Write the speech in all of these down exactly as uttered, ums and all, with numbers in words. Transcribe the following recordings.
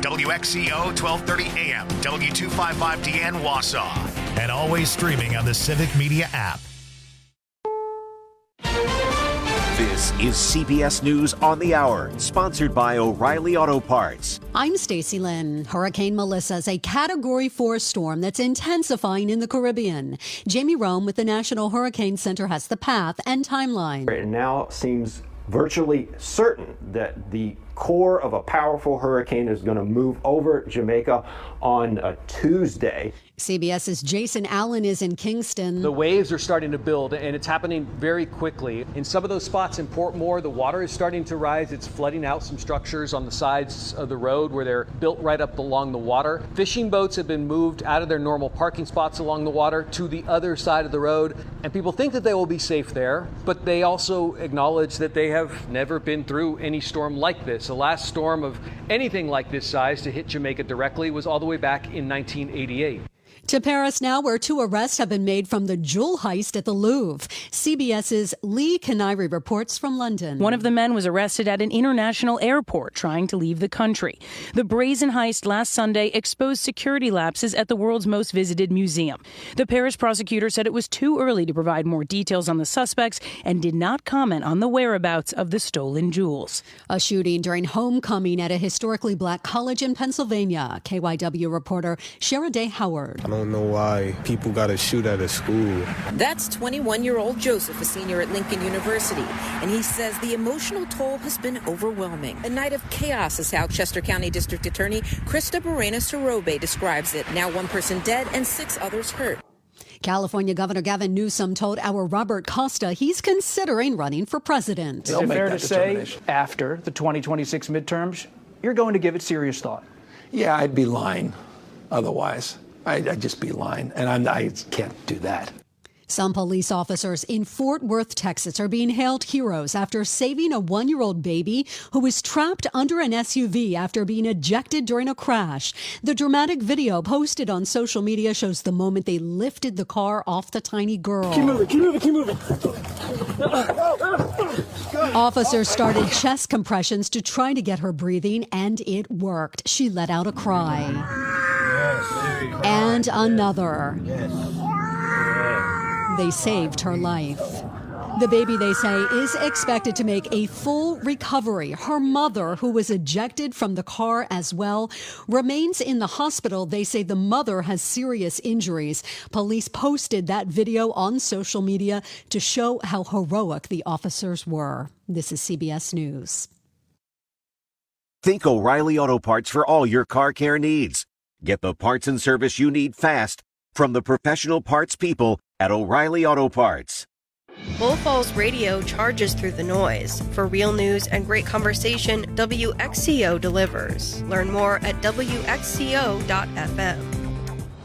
W X C O twelve thirty A M, W two fifty-five D N Wausau, and always streaming on the Civic Media app. This is C B S News on the Hour, sponsored by O'Reilly Auto Parts. I'm Stacey Lynn. Hurricane Melissa is a Category four storm that's intensifying in the Caribbean. Jamie Rome with the National Hurricane Center has the path and timeline. It now seems virtually certain that the core of a powerful hurricane is going to move over Jamaica on a Tuesday. CBS's Jason Allen is in Kingston. The waves are starting to build, and it's happening very quickly. In some of those spots in Portmore, the water is starting to rise. It's flooding out some structures on the sides of the road where they're built right up along the water. Fishing boats have been moved out of their normal parking spots along the water to the other side of the road, and people think that they will be safe there, but they also acknowledge that they have never been through any storm like this. The last storm of anything like this size to hit Jamaica directly was all the way back in nineteen eighty-eight. To Paris now, where two arrests have been made from the jewel heist at the Louvre. CBS's Lee Canary reports from London. One of the men was arrested at an international airport trying to leave the country. The brazen heist last Sunday exposed security lapses at the world's most visited museum. The Paris prosecutor said it was too early to provide more details on the suspects and did not comment on the whereabouts of the stolen jewels. A shooting during homecoming at a historically black college in Pennsylvania. K Y W reporter Shara Day Howard. I don't know why people got to shoot at a school. That's twenty-one-year-old Joseph, a senior at Lincoln University, and he says the emotional toll has been overwhelming. A night of chaos is how Chester County District Attorney Krista Barrena-Sorobe describes it. Now one person dead and six others hurt. California Governor Gavin Newsom told our Robert Costa he's considering running for president. Is it fair to say after the twenty twenty-six midterms, you're going to give it serious thought? Yeah, I'd be lying otherwise. I'd, I'd just be lying, and I'm, I can't do that. Some police officers in Fort Worth, Texas are being hailed heroes after saving a one-year-old baby who was trapped under an S U V after being ejected during a crash. The dramatic video posted on social media shows the moment they lifted the car off the tiny girl. Keep moving, keep moving, keep moving. Officers started chest compressions to try to get her breathing, and it worked. She let out a cry. Yes. And another. Yes. They saved her life. The baby, they say, is expected to make a full recovery. Her mother, who was ejected from the car as well, remains in the hospital. They say the mother has serious injuries. Police posted that video on social media to show how heroic the officers were. This is C B S News. Think O'Reilly Auto Parts for all your car care needs. Get the parts and service you need fast from the professional parts people at O'Reilly Auto Parts. Bull Falls Radio charges through the noise. For real news and great conversation, W X C O delivers. Learn more at W X C O dot F M.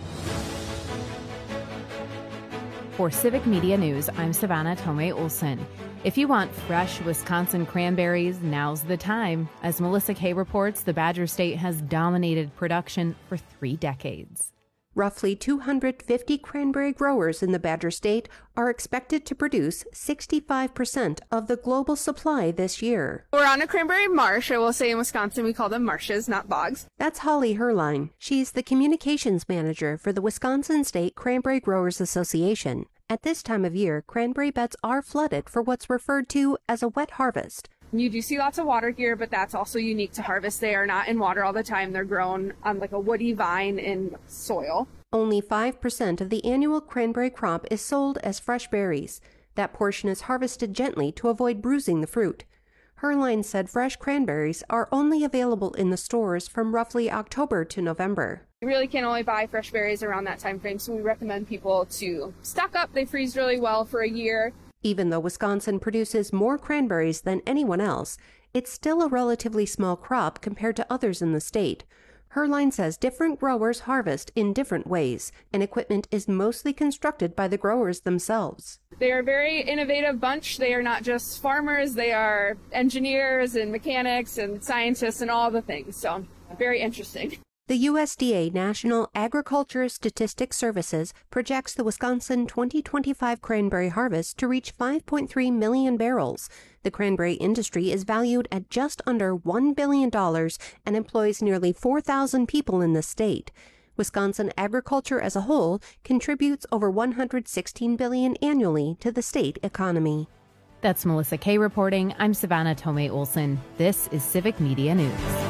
For Civic Media News, I'm Savannah Tomei Olson. If you want fresh Wisconsin cranberries, now's the time. As Melissa Kay reports, the Badger State has dominated production for three decades. Roughly two hundred fifty cranberry growers in the Badger State are expected to produce sixty-five percent of the global supply this year. We're on a cranberry marsh. I will say in Wisconsin we call them marshes, not bogs. That's Holly Herline. She's the communications manager for the Wisconsin State Cranberry Growers Association. At this time of year, cranberry beds are flooded for what's referred to as a wet harvest. You do see lots of water here, but that's also unique to harvest. They are not in water all the time. They're grown on like a woody vine in soil. Only five percent of the annual cranberry crop is sold as fresh berries. That portion is harvested gently to avoid bruising the fruit. Herline said fresh cranberries are only available in the stores from roughly October to November. You really can only buy fresh berries around that time frame, so we recommend people to stock up. They freeze really well for a year. Even though Wisconsin produces more cranberries than anyone else, it's still a relatively small crop compared to others in the state. Herline says different growers harvest in different ways, and equipment is mostly constructed by the growers themselves. They are a very innovative bunch. They are not just farmers, they are engineers and mechanics and scientists and all the things, so very interesting. The U S D A National Agriculture Statistics Services projects the Wisconsin twenty twenty-five cranberry harvest to reach five point three million barrels. The cranberry industry is valued at just under one billion dollars and employs nearly four thousand people in the state. Wisconsin agriculture as a whole contributes over one hundred sixteen billion dollars annually to the state economy. That's Melissa Kay reporting. I'm Savannah Tomei Olson. This is Civic Media News.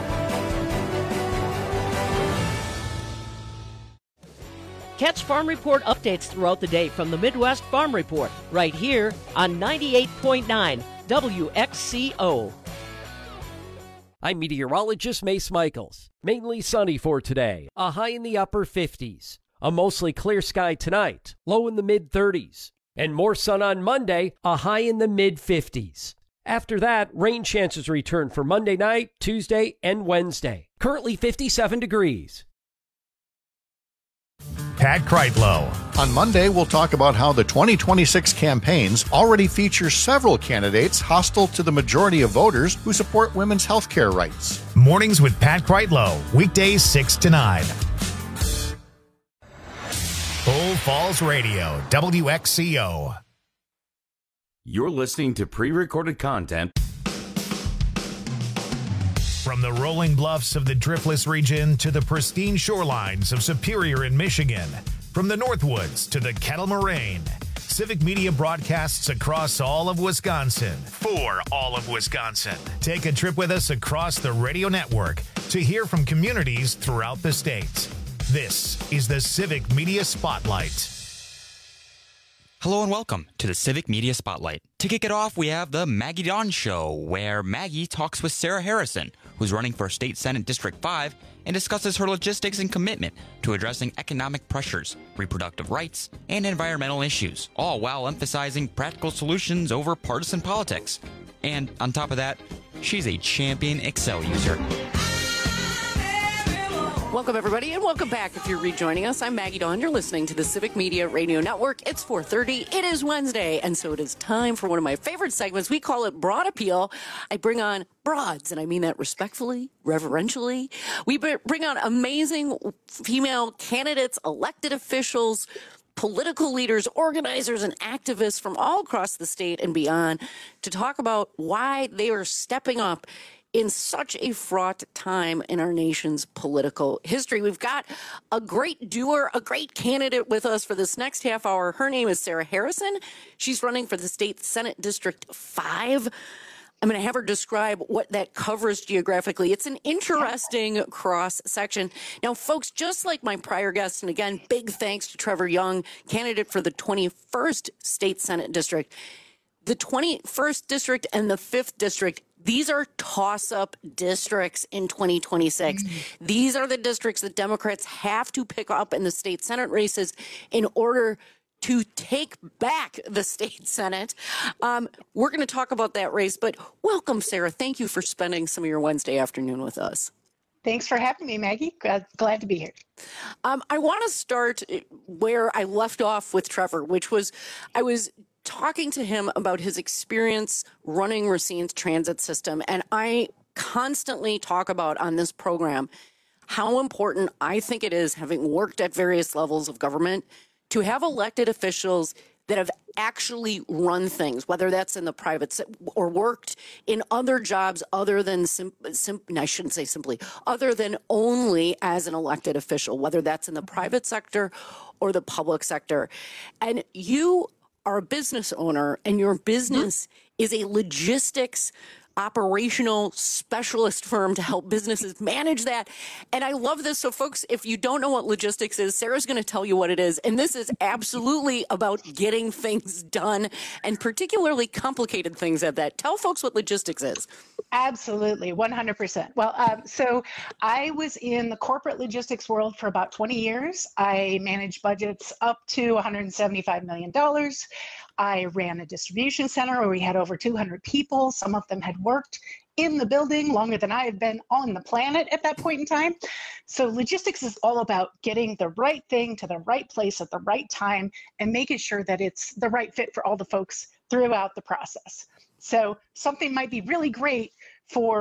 Catch Farm Report updates throughout the day from the Midwest Farm Report, right here on ninety-eight point nine W X C O. I'm meteorologist Mace Michaels. Mainly sunny for today, a high in the upper fifties. A mostly clear sky tonight, low in the mid thirties. And more sun on Monday, a high in the mid fifties. After that, rain chances return for Monday night, Tuesday, and Wednesday. Currently fifty-seven degrees. Pat Kreitlow. On Monday, we'll talk about how the twenty twenty-six campaigns already feature several candidates hostile to the majority of voters who support women's health care rights. Mornings with Pat Kreitlow, weekdays six to nine. Full Falls Radio, W X C O. You're listening to pre-recorded content from the rolling bluffs of the Driftless region to the pristine shorelines of Superior in Michigan. From the Northwoods to the Kettle Moraine, Civic Media broadcasts across all of Wisconsin for all of Wisconsin. Take a trip with us across the radio network to hear from communities throughout the state. This is the Civic Media Spotlight. Hello and welcome to the Civic Media Spotlight. To kick it off, we have the Maggie Dawn Show, where Maggie talks with Sarah Harrison, who's running for State Senate District five, and discusses her logistics and commitment to addressing economic pressures, reproductive rights, and environmental issues, all while emphasizing practical solutions over partisan politics. And on top of that, she's a champion Excel user. Welcome, everybody, and welcome back if you're rejoining us. I'm Maggie Dawn. You're listening to the Civic Media Radio Network. It's four thirty. It is Wednesday, and so it is time for one of my favorite segments. We call it Broad Appeal. I bring on broads, and I mean that respectfully, reverentially. We bring on amazing female candidates, elected officials, political leaders, organizers, and activists from all across the state and beyond to talk about why they are stepping up in such a fraught time in our nation's political history. We've got a great doer, a great candidate with us for this next half hour. Her name is Sarah Harrison. She's running for the State Senate District five. I'm going to have her describe what that covers geographically. It's an interesting cross section. Now, folks, just like my prior guest, and again, big thanks to Trevor Young, candidate for the twenty-first State Senate District. The twenty-first District and the fifth District, these are toss-up districts in twenty twenty-six. Mm-hmm. These are the districts that Democrats have to pick up in the state Senate races in order to take back the state Senate. Um, we're going to talk about that race, but welcome, Sarah. Thank you for spending some of your Wednesday afternoon with us. Thanks for having me, Maggie. Glad, glad to be here. Um, I want to start where I left off with Trevor, which was I was talking to him about his experience running Racine's transit system. And I constantly talk about on this program how important I think it is, having worked at various levels of government, to have elected officials that have actually run things, whether that's in the private se- or worked in other jobs other than, sim- sim- I shouldn't say simply, other than only as an elected official, whether that's in the private sector or the public sector. And you are a business owner, and your business mm-hmm. is a logistics operational specialist firm to help businesses manage that. And I love this. So folks, if you don't know what logistics is, Sarah's going to tell you what it is. And this is absolutely about getting things done, and particularly complicated things at that. Tell folks what logistics is. Absolutely, one hundred percent. Well, um, so I was in the corporate logistics world for about twenty years. I managed budgets up to one hundred seventy-five million dollars. I ran a distribution center where we had over two hundred people. Some of them had worked in the building longer than I had been on the planet at that point in time. So logistics is all about getting the right thing to the right place at the right time and making sure that it's the right fit for all the folks throughout the process. So something might be really great for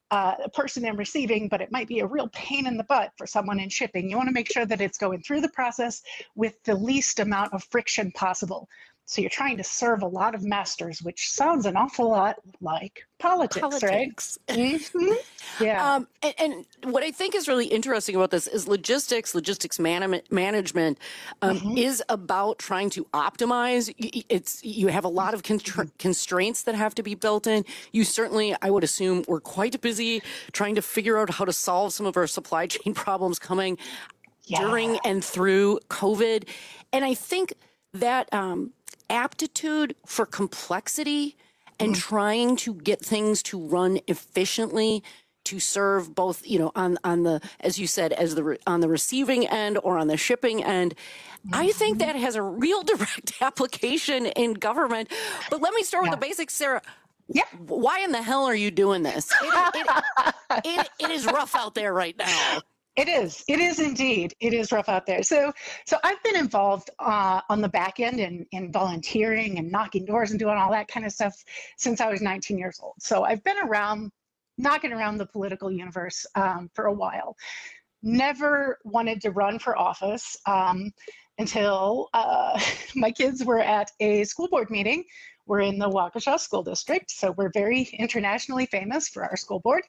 uh, a person in receiving, but it might be a real pain in the butt for someone in shipping. You want to make sure that it's going through the process with the least amount of friction possible. So you're trying to serve a lot of masters, which sounds an awful lot like politics, Politics. right? Mm-hmm. Yeah. Um, and, and what I think is really interesting about this is logistics, logistics man- management um, mm-hmm. is about trying to optimize. It's you have a lot of constra- constraints that have to be built in. You certainly, I would assume, were quite busy trying to figure out how to solve some of our supply chain problems coming yeah. during and through COVID. And I think that um, aptitude for complexity and mm. trying to get things to run efficiently to serve both, you know, on, on the, as you said, as the, on the receiving end or on the shipping end. Mm-hmm. I think that has a real direct application in government. But let me start yeah. with the basics, Sarah. Yeah. Why in the hell are you doing this? It, it, it, it is rough out there right now. It is. It is indeed. It is rough out there. So, so I've been involved uh, on the back end in, in volunteering and knocking doors and doing all that kind of stuff since I was nineteen years old. So I've been around, knocking around the political universe um, for a while. Never wanted to run for office um, until uh, my kids were at a school board meeting. We're in the Waukesha School District, so we're very internationally famous for our school board.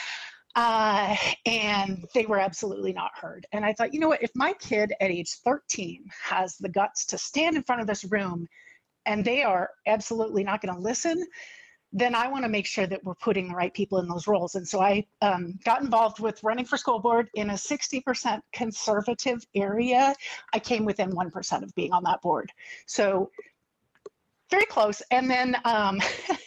Uh, and they were absolutely not heard. And I thought, you know what, if my kid at age thirteen has the guts to stand in front of this room and they are absolutely not going to listen, then I want to make sure that we're putting the right people in those roles. And so I um, got involved with running for school board in a sixty percent conservative area. I came within one percent of being on that board. So very close. And then um,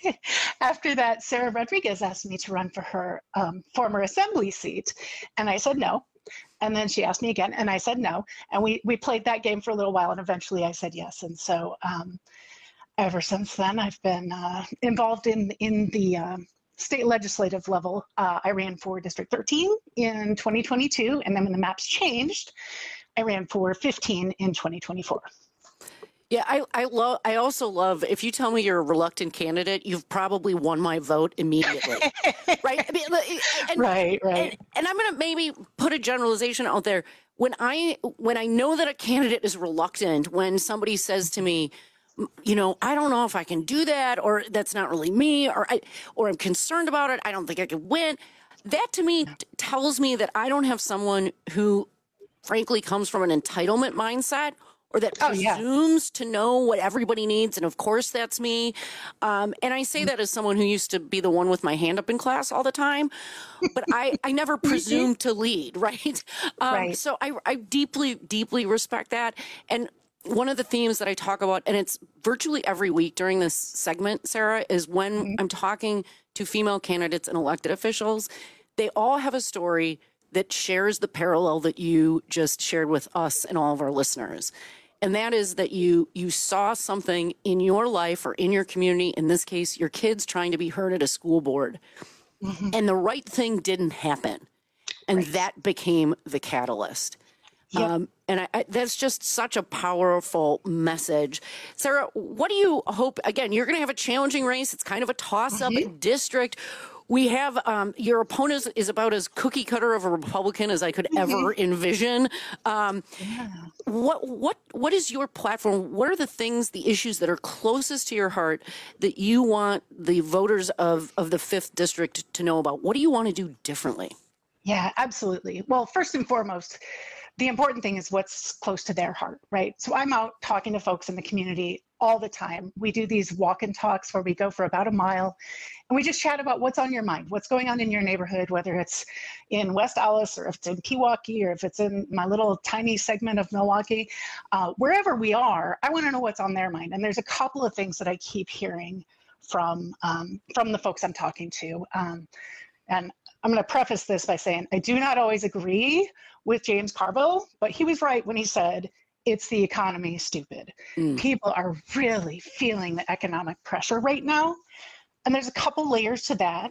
after that, Sarah Rodriguez asked me to run for her um, former assembly seat. And I said no. And then she asked me again, and I said no. And we, we played that game for a little while, and eventually I said yes. And so um, ever since then, I've been uh, involved in, in the um, state legislative level. Uh, I ran for District thirteen in twenty twenty-two, and then when the maps changed, I ran for fifteen in twenty twenty-four. Yeah, I I love. I also love. If you tell me you're a reluctant candidate, you've probably won my vote immediately, right? I mean, and, right, right. And, and I'm going to maybe put a generalization out there. When I when I know that a candidate is reluctant, when somebody says to me, you know, I don't know if I can do that, or that's not really me, or I or I'm concerned about it. I don't think I could win. That to me tells me that I don't have someone who, frankly, comes from an entitlement mindset, or that presumes oh, yeah. to know what everybody needs. And of course, that's me. Um, and I say that as someone who used to be the one with my hand up in class all the time. But I, I never presumed to lead, right? Um, right. So I, I deeply, deeply respect that. And one of the themes that I talk about, and it's virtually every week during this segment, Sarah, is when mm-hmm. I'm talking to female candidates and elected officials, they all have a story that shares the parallel that you just shared with us and all of our listeners. And that is that you you saw something in your life or in your community, in this case, your kids trying to be heard at a school board, mm-hmm. and the right thing didn't happen. And right. that became the catalyst. Yep. Um, and I, I, that's just such a powerful message. Sarah, what do you hope? Again, you're going to have a challenging race. It's kind of a toss-up mm-hmm. district. We have um, your opponent is about as cookie cutter of a Republican as I could mm-hmm. ever envision. Um, yeah. What what what is your platform? What are the things, the issues that are closest to your heart that you want the voters of, of the fifth District to know about? What do you want to do differently? Yeah, absolutely. Well, first and foremost, the important thing is what's close to their heart, right? So I'm out talking to folks in the community all the time. We do these walk and talks where we go for about a mile and we just chat about what's on your mind, what's going on in your neighborhood, whether it's in West Allis or if it's in Pewaukee or if it's in my little tiny segment of Milwaukee. Uh, wherever we are, I want to know what's on their mind. And there's a couple of things that I keep hearing from, um, from the folks I'm talking to. Um, and I'm going to preface this by saying I do not always agree with James Carville, but he was right when he said, it's the economy, stupid. Mm. People are really feeling the economic pressure right now. And there's a couple layers to that.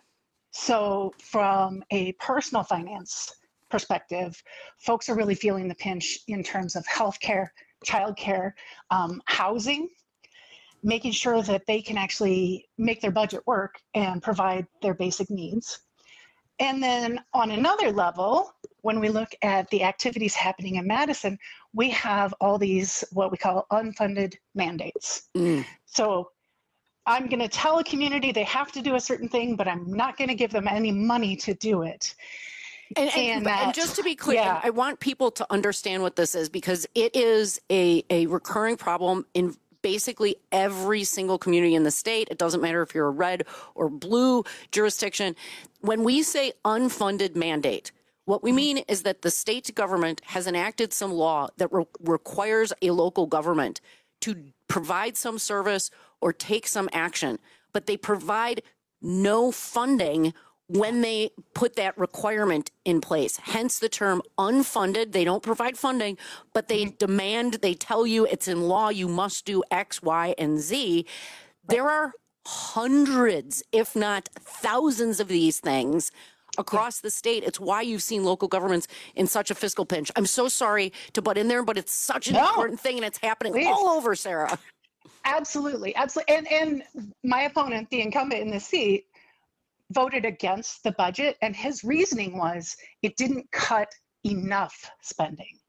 So from a personal finance perspective, folks are really feeling the pinch in terms of healthcare, childcare, um, housing, making sure that they can actually make their budget work and provide their basic needs. And then on another level, when we look at the activities happening in Madison, we have all these what we call unfunded mandates. Mm. So I'm going to tell a community they have to do a certain thing, but I'm not going to give them any money to do it. And, and, and, that, and just to be clear, yeah. I want people to understand what this is, because it is a, a recurring problem in basically every single community in the state. It doesn't matter if you're a red or blue jurisdiction. When we say unfunded mandate, what we mean is that the state government has enacted some law that re- requires a local government to provide some service or take some action, but they provide no funding when they put that requirement in place. Hence the term unfunded. They don't provide funding, but they demand, they tell you it's in law, you must do X, Y, and Z. There are hundreds, if not thousands of these things across the state. It's why you've seen local governments in such a fiscal pinch. I'm so sorry to butt in there, but it's such an no. important thing, and it's happening Please. all over, Sarah. Absolutely. Absolutely. And, and my opponent, the incumbent in the seat, voted against the budget, and his reasoning was it didn't cut enough spending.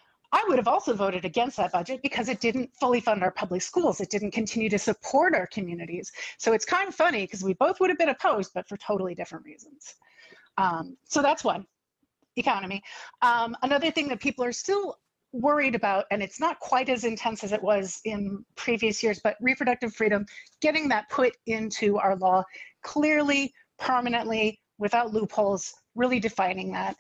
I would have also voted against that budget because it didn't fully fund our public schools. It didn't continue to support our communities. So it's kind of funny because we both would have been opposed, but for totally different reasons. Um, so that's one, economy. Um, another thing that people are still worried about, and it's not quite as intense as it was in previous years, but reproductive freedom, getting that put into our law clearly, permanently, without loopholes, really defining that.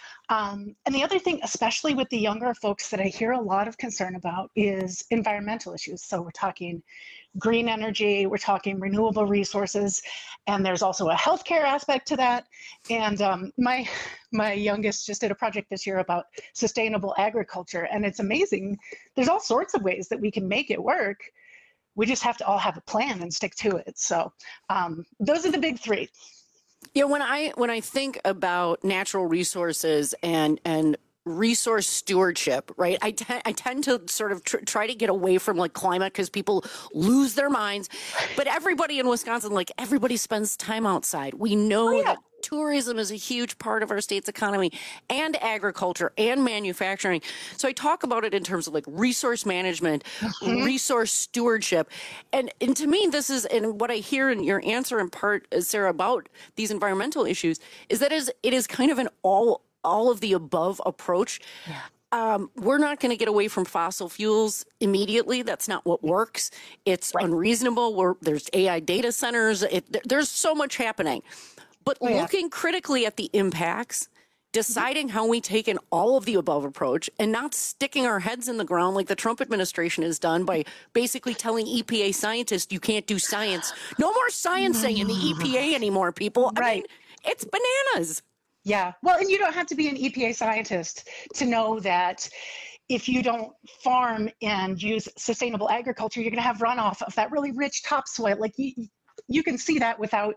Um, and the other thing, especially with the younger folks that I hear a lot of concern about, is environmental issues. So we're talking green energy, we're talking renewable resources, and there's also a healthcare aspect to that. And um, my my youngest just did a project this year about sustainable agriculture, and it's amazing. There's all sorts of ways that we can make it work. We just have to all have a plan and stick to it. So um, those are the big three. Yeah, when I when I think about natural resources and and resource stewardship, right, I, te- I tend to sort of tr- try to get away from like climate because people lose their minds. But everybody in Wisconsin, like everybody spends time outside. We know oh, yeah. that tourism is a huge part of our state's economy, and agriculture and manufacturing. So I talk about it in terms of like resource management, mm-hmm. resource stewardship. And, and to me, this is, and what I hear in your answer in part, Sarah, about these environmental issues is that is it is kind of an all all of the above approach. Yeah. Um, we're not going to get away from fossil fuels immediately. That's not what works. It's right. unreasonable. We're, there's A I data centers. It, there's so much happening. But oh, yeah. looking critically at the impacts, deciding mm-hmm. how we take an all of the above approach, and not sticking our heads in the ground like the Trump administration has done by basically telling E P A scientists you can't do science. No more sciencing in the E P A anymore, people. Right. I mean, it's bananas. Yeah. Well, and you don't have to be an E P A scientist to know that if you don't farm and use sustainable agriculture, you're going to have runoff of that really rich topsoil. Like you, you can see that without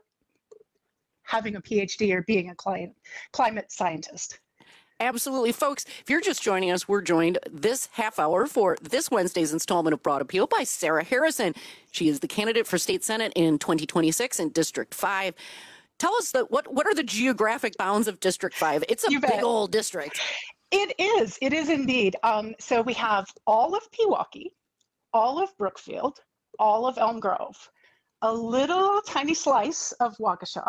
having a P H D or being a climate, climate scientist. Absolutely. Folks, if you're just joining us, we're joined this half hour for this Wednesday's installment of Broad Appeal by Sarah Harrison. She is the candidate for state senate in twenty twenty-six in District five. Tell us that what, what are the geographic bounds of District five? It's a big old district. It is. It is indeed. Um, so we have all of Pewaukee, all of Brookfield, all of Elm Grove, a little tiny slice of Waukesha,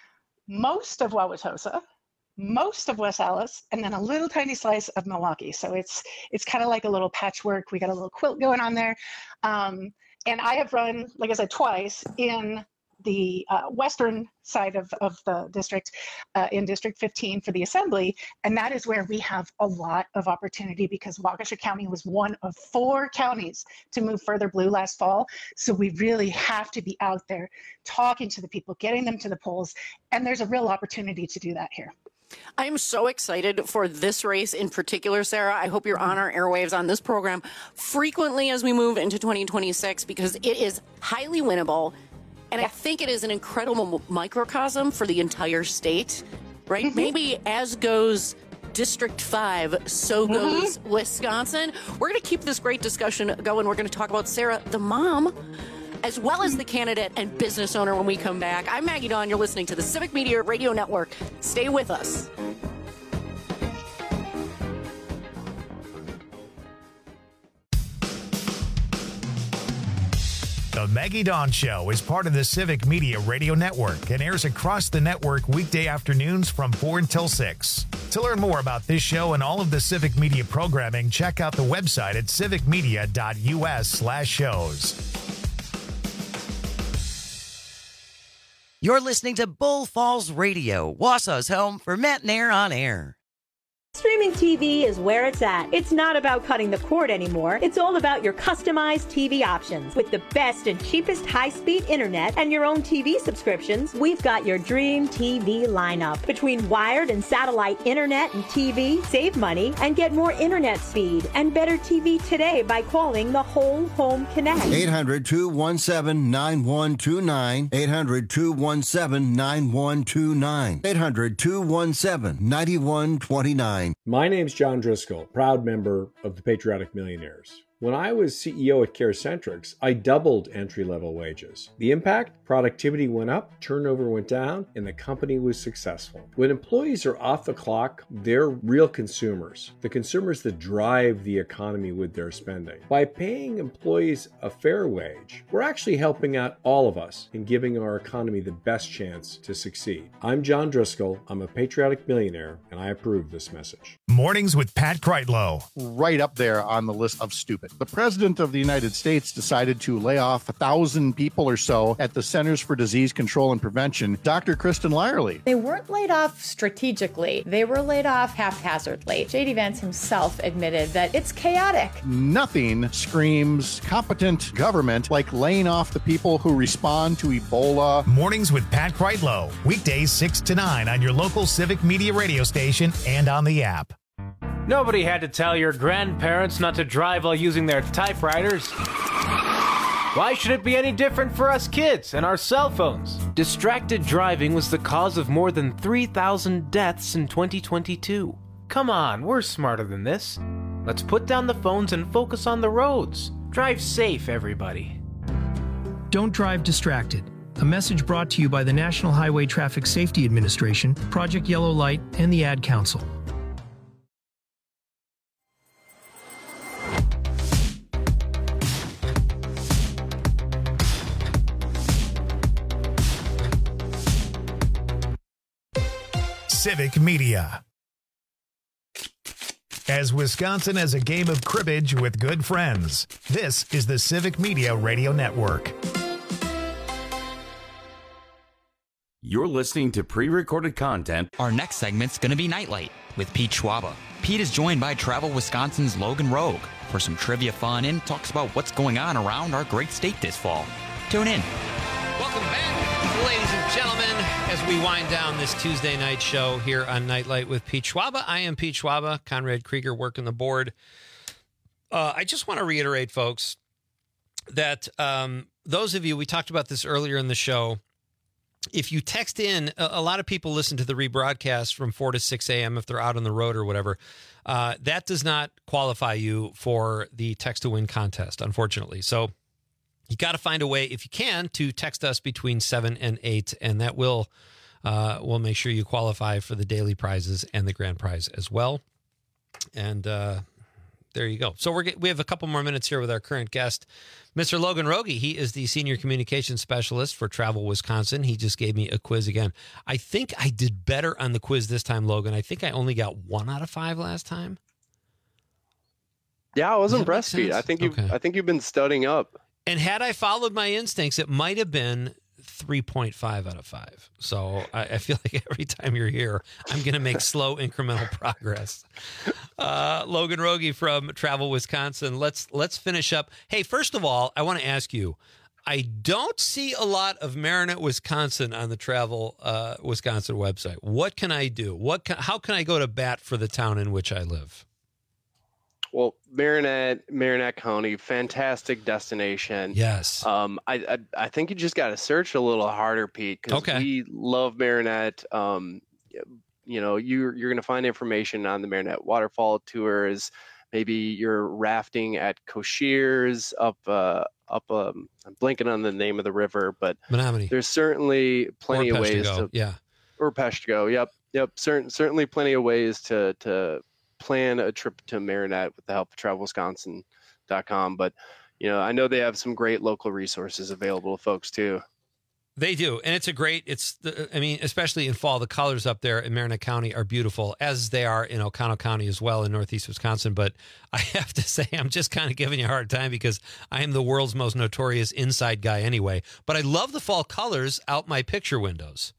most of Wauwatosa, most of West Allis, and then a little tiny slice of Milwaukee. So it's it's kind of like a little patchwork. We got a little quilt going on there. Um, and I have run, like I said, twice in the uh, western side of, of the district, uh, in District fifteen for the Assembly, and that is where we have a lot of opportunity because Waukesha County was one of four counties to move further blue last fall. So we really have to be out there talking to the people, getting them to the polls, and there's a real opportunity to do that here. I am so excited for this race in particular, Sarah. I hope you're on our airwaves on this program frequently as we move into twenty twenty-six because it is highly winnable. And yeah. I think it is an incredible microcosm for the entire state, right? Mm-hmm. Maybe as goes District five, so goes mm-hmm. Wisconsin. We're going to keep this great discussion going. We're going to talk about Sarah, the mom as well as the candidate and business owner when we come back. I'm Maggie Dawn. You're listening to the Civic Media Radio Network. Stay with us. The Maggie Dawn Show is part of the Civic Media Radio Network and airs across the network weekday afternoons from four until six. To learn more about this show and all of the Civic Media programming, check out the website at civicmedia.us slash shows. You're listening to Bull Falls Radio, Wausau's home for Matt Nair on air. Streaming T V is where it's at. It's not about cutting the cord anymore. It's all about your customized T V options. With the best and cheapest high-speed internet and your own T V subscriptions, we've got your dream T V lineup. Between wired and satellite internet and T V, save money and get more internet speed and better T V today by calling the Whole Home Connect. eight hundred, two one seven, nine one two nine. eight hundred, two one seven, nine one two nine. eight hundred, two one seven, nine one two nine. My name's John Driscoll, proud member of the Patriotic Millionaires. When I was C E O at CareCentrix, I doubled entry-level wages. The impact? Productivity went up, turnover went down, and the company was successful. When employees are off the clock, they're real consumers, the consumers that drive the economy with their spending. By paying employees a fair wage, we're actually helping out all of us in giving our economy the best chance to succeed. I'm John Driscoll, I'm a patriotic millionaire, and I approve this message. Mornings with Pat Kreitlow. Right up there on the list of stupid. The President of the United States decided to lay off a thousand people or so at the Centers for Disease Control and Prevention. Doctor Kristen Lyerly. They weren't laid off strategically. They were laid off haphazardly. J D Vance himself admitted that it's chaotic. Nothing screams competent government like laying off the people who respond to Ebola. Mornings with Pat Kreitlow. Weekdays six to nine on your local Civic Media radio station and on the app. Nobody had to tell your grandparents not to drive while using their typewriters. Why should it be any different for us kids and our cell phones? Distracted driving was the cause of more than three thousand deaths in twenty twenty-two. Come on, we're smarter than this. Let's put down the phones and focus on the roads. Drive safe, everybody. Don't drive distracted. A message brought to you by the National Highway Traffic Safety Administration, Project Yellow Light, and the Ad Council. Civic Media. As Wisconsin has a game of cribbage with good friends, this is the Civic Media Radio Network. You're listening to pre-recorded content. Our next segment's going to be Nightlight with Pete Schwaba. Pete is joined by Travel Wisconsin's Logan Rogue for some trivia fun and talks about what's going on around our great state this fall. Tune in. Welcome back, ladies and gentlemen, as we wind down this Tuesday night show here on Nightlight with Pete Schwaba. I am Pete Schwaba, Conrad Krieger working the board. Uh, I just want to reiterate, folks, that um, those of you, we talked about this earlier in the show, if you text in, a, a lot of people listen to the rebroadcast from four to six a.m. if they're out on the road or whatever. Uh, that does not qualify you for the text to win contest, unfortunately. So you got to find a way, if you can, to text us between seven and eight, and that will uh, will make sure you qualify for the daily prizes and the grand prize as well. And uh, there you go. So we're we have a couple more minutes here with our current guest, Mister Logan Rogie. He is the Senior Communications Specialist for Travel Wisconsin. He just gave me a quiz again. I think I did better on the quiz this time, Logan. I think I only got one out of five last time. Yeah, I was impressed, Pete. I think you Okay. I think you've been studying up. And had I followed my instincts, it might have been three point five out of five. So I, I feel like every time you're here, I'm going to make slow incremental progress. Uh, Logan Rogie from Travel Wisconsin. Let's let's finish up. Hey, first of all, I want to ask you, I don't see a lot of Marinette, Wisconsin on the Travel uh, Wisconsin website. What can I do? What can, how can I go to bat for the town in which I live? Well, Marinette, Marinette County, fantastic destination. Yes. Um, I, I I think you just got to search a little harder, Pete, because Okay. we love Marinette. Um, you know, you're you're going to find information on the Marinette Waterfall Tours, Maybe you're rafting at Cocchiers up, uh, up. Um, I'm blanking on the name of the river, but Menominee. There's certainly plenty Or of ways Peshtigo, to, yeah, or Peshtigo. Yep, yep. Certain, certainly plenty of ways to to plan a trip to Marinette with the help of travel wisconsin dot com. But you know, I know they have some great local resources available to folks too. They do, and it's a great. It's, the, I mean, especially in fall, the colors up there in Marinette County are beautiful, as they are in Oconto County as well in northeast Wisconsin. But I have to say, I'm just kind of giving you a hard time because I am the world's most notorious inside guy anyway. But I love the fall colors out my picture windows.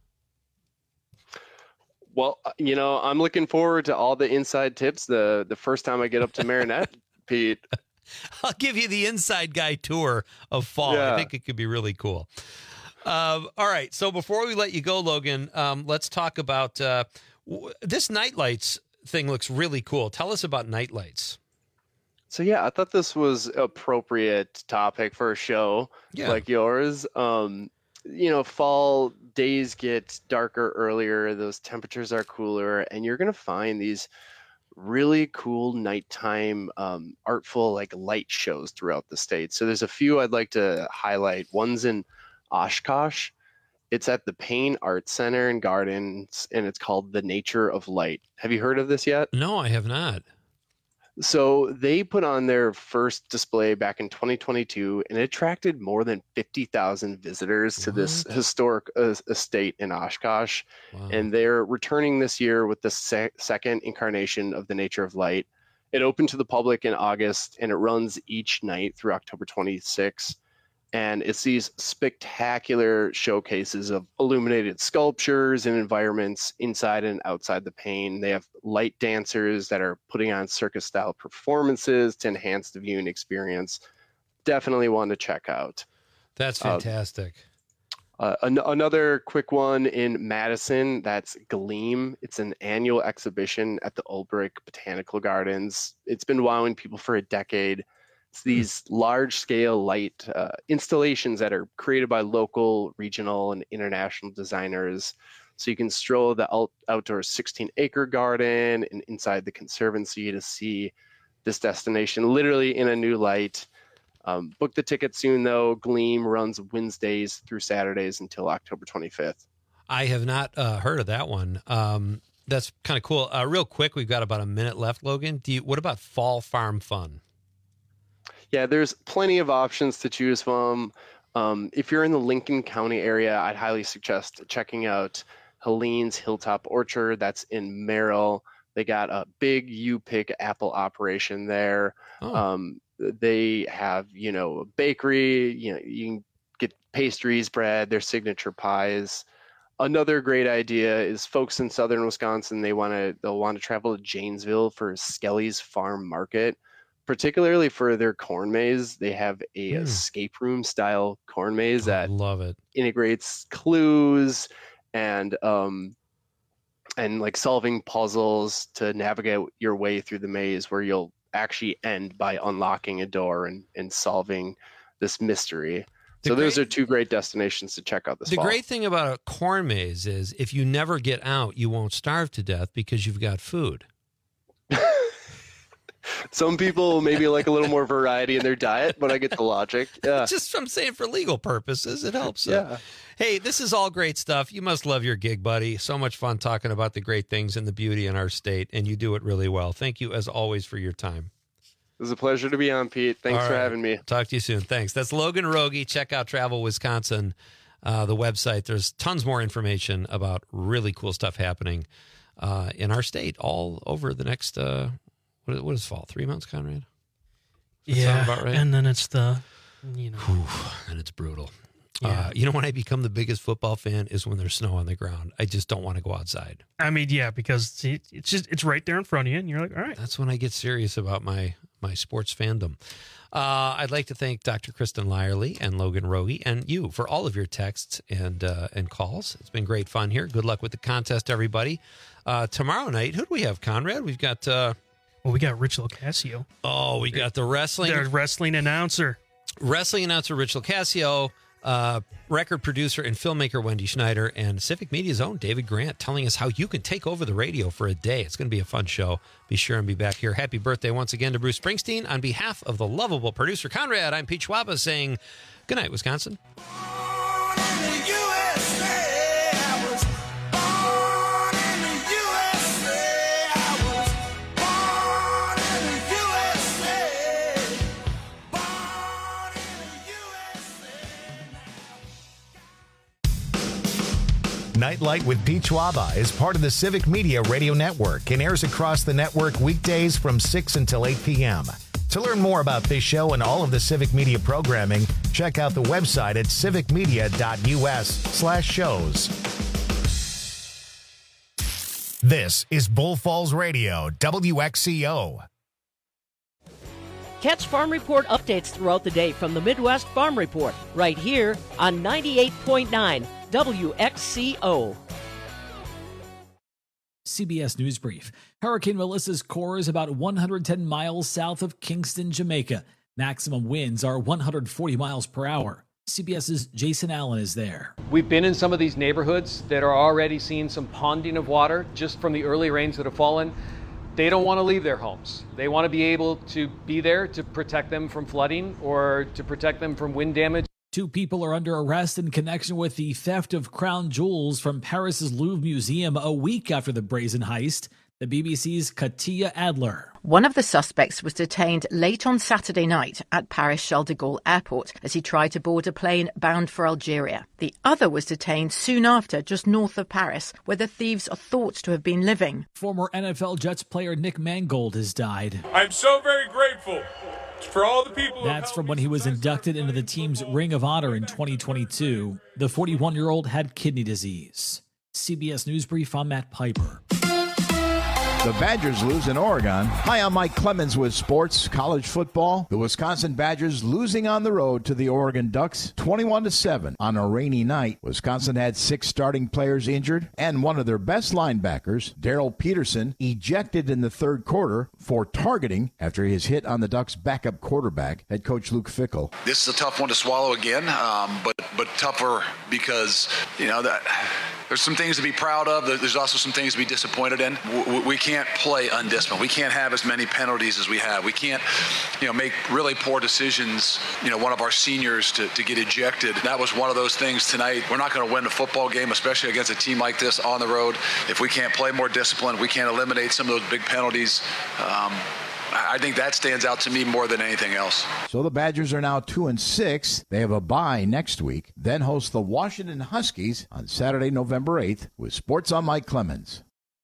Well, you know, I'm looking forward to all the inside tips the the first time I get up to Marinette, Pete. I'll give you the inside guy tour of fall. Yeah. I think it could be really cool. Um, all right. So before we let you go, Logan, um, let's talk about uh, w- this Nightlights thing. Looks really cool. Tell us about Nightlights. So yeah, I thought this was appropriate topic for a show Yeah. like yours. Um, you know, fall days get darker earlier. Those temperatures are cooler, and you're gonna find these really cool nighttime, um, artful like light shows throughout the state. So there's a few I'd like to highlight. One's in Oshkosh. It's at the Payne Art Center and Gardens, and it's called The Nature of Light. Have you heard of this yet? No, I have not. So they put on their first display back in twenty twenty-two, and it attracted more than fifty thousand visitors to this historic uh, estate in Oshkosh. Wow. And they're returning this year with the se- second incarnation of The Nature of Light. It opened to the public in August, and it runs each night through October twenty-sixth. And it's these spectacular showcases of illuminated sculptures and environments inside and outside the Payne. They have light dancers that are putting on circus-style performances to enhance the viewing experience. Definitely one to check out. That's fantastic. Uh, uh, an- another quick one in Madison, that's Gleam. It's an annual exhibition at the Ulbrich Botanical Gardens. It's been wowing people for a decade. It's these large-scale light uh, installations that are created by local, regional, and international designers. So you can stroll the out- outdoor sixteen-acre garden and inside the conservancy to see this destination literally in a new light. Um, book the ticket soon, though. Gleam runs Wednesdays through Saturdays until October twenty-fifth. I have not uh, heard of that one. Um, that's kind of cool. Uh, real quick, we've got about a minute left, Logan. Do you, what about Fall Farm Fun? Yeah, there's plenty of options to choose from. Um, if you're in the Lincoln County area, I'd highly suggest checking out Helene's Hilltop Orchard. That's in Merrill. They got a big U-Pick apple operation there. Oh. Um, they have, you know, a bakery. You know, you can get pastries, bread, their signature pies. Another great idea is folks in southern Wisconsin. They want to they'll want to travel to Janesville for Skelly's Farm Market. Particularly for their corn maze, they have a Mm. escape room style corn maze I that love it. integrates clues and um and like solving puzzles to navigate your way through the maze, where you'll actually end by unlocking a door and and solving this mystery. The so those great- are two great destinations to check out this The fall. great thing about a corn maze is if you never get out, you won't starve to death because you've got food. Some people maybe like a little more variety in their diet, but I get the logic. Yeah. Just I'm saying for legal purposes, it helps. Yeah. Hey, this is all great stuff. You must love your gig, buddy. So much fun talking about the great things and the beauty in our state, and you do it really well. Thank you, as always, for your time. It was a pleasure to be on, Pete. Thanks All for right. having me. Talk to you soon. Thanks. That's Logan Rogie. Check out Travel Wisconsin, uh, the website. There's tons more information about really cool stuff happening uh, in our state all over the next, uh, what, what is fall? Three months, Conrad? Does that Yeah, sound about right? and then it's the, you know. Whew, and it's brutal. Yeah. Uh, you know, when I become the biggest football fan is when there's snow on the ground. I just don't want to go outside. I mean, yeah, because it- it's just it's right there in front of you, and you're like, all right. That's when I get serious about my my sports fandom. Uh, I'd like to thank Doctor Kristen Lyerly and Logan Rogie and you for all of your texts and uh, and calls. It's been great fun here. Good luck with the contest, everybody. Uh, tomorrow night, who do we have, Conrad? We've got... Uh, well, we got Rich Locascio. Oh, we got the wrestling... The wrestling announcer. Wrestling announcer Rich Locascio. Uh, record producer and filmmaker Wendy Schneider, and Civic Media's own David Grant telling us how you can take over the radio for a day. It's going to be a fun show. Be sure and be back here. Happy birthday once again to Bruce Springsteen. On behalf of the lovable producer Conrad, I'm Pete Schwaba saying good night, Wisconsin. Nightlight with Pete Schwaba is part of the Civic Media Radio Network and airs across the network weekdays from six until eight p.m. To learn more about this show and all of the Civic Media programming, check out the website at civicmedia.us slash shows. This is Bull Falls Radio, W X C O. Catch Farm Report updates throughout the day from the Midwest Farm Report, right here on ninety-eight point nine W X C O. C B S News Brief. Hurricane Melissa's core is about one hundred ten miles south of Kingston, Jamaica. Maximum winds are one hundred forty miles per hour. CBS's Jason Allen is there. We've been in some of these neighborhoods that are already seeing some ponding of water just from the early rains that have fallen. They don't want to leave their homes. They want to be able to be there to protect them from flooding or to protect them from wind damage. Two people are under arrest in connection with the theft of crown jewels from Paris's Louvre Museum a week after the brazen heist. The B B C's Katia Adler. One of the suspects was detained late on Saturday night at Paris Charles de Gaulle Airport as he tried to board a plane bound for Algeria. The other was detained soon after, just north of Paris, where the thieves are thought to have been living. Former N F L Jets player Nick Mangold has died. I'm so very grateful for all the people. That's from when he was inducted into the team's Ring of Honor in twenty twenty-two. The forty-one-year-old had kidney disease. C B S News Brief, I'm Matt Piper. The Badgers lose in Oregon. Hi, I'm Mike Clemens with sports, college football. The Wisconsin Badgers losing on the road to the Oregon Ducks, twenty-one to seven on a rainy night. Wisconsin had six starting players injured, and one of their best linebackers, Darrell Peterson, ejected in the third quarter for targeting after his hit on the Ducks' backup quarterback, head coach Luke Fickell. This is a tough one to swallow again, um, but but tougher because, you know, that there's some things to be proud of. There's also some things to be disappointed in. We can't play undisciplined. We can't have as many penalties as we have. We can't, you know, make really poor decisions. You know, one of our seniors to, to get ejected. That was one of those things tonight. We're not going to win a football game, especially against a team like this on the road, if we can't play more disciplined. We can't eliminate some of those big penalties. Um, I think that stands out to me more than anything else. So the Badgers are now two and six. They have a bye next week, then host the Washington Huskies on Saturday, November eighth. With Sports, I'm Mike Clemens.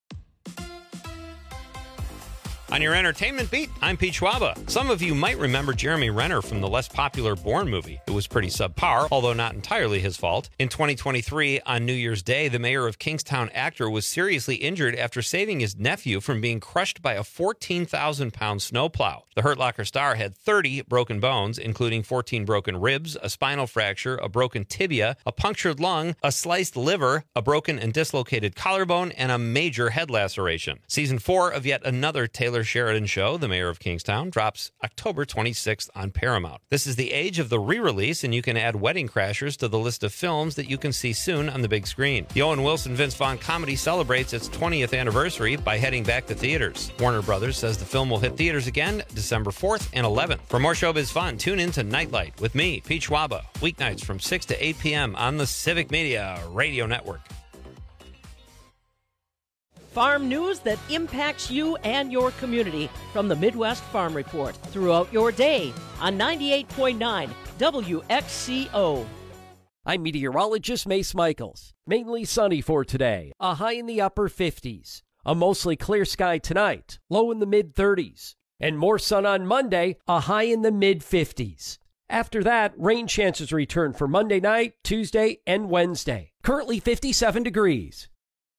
On your entertainment beat, I'm Pete Schwaba. Some of you might remember Jeremy Renner from the less popular Bourne movie. It was pretty subpar, although not entirely his fault. In twenty twenty-three, on New Year's Day, the mayor of Kingstown actor was seriously injured after saving his nephew from being crushed by a fourteen thousand pound snowplow. The Hurt Locker star had thirty broken bones, including fourteen broken ribs, a spinal fracture, a broken tibia, a punctured lung, a sliced liver, a broken and dislocated collarbone, and a major head laceration. Season four of yet another Taylor Sheridan show, The Mayor of Kingstown, drops October twenty-sixth on Paramount. This is the age of the re-release, and you can add Wedding Crashers to the list of films that you can see soon on the big screen. The Owen Wilson Vince Vaughn comedy celebrates its twentieth anniversary by heading back to theaters. Warner Brothers says the film will hit theaters again December fourth and eleventh. For more showbiz fun, tune in to Nightlight with me, Pete Schwaba, weeknights from six to eight p.m. on the Civic Media Radio Network. Farm news that impacts you and your community from the Midwest Farm Report throughout your day on ninety-eight point nine W X C O. I'm meteorologist Mace Michaels. Mainly sunny for today, a high in the upper fifties. A mostly clear sky tonight, low in the mid thirties. And more sun on Monday, a high in the mid fifties. After that, rain chances return for Monday night, Tuesday, and Wednesday. Currently fifty-seven degrees.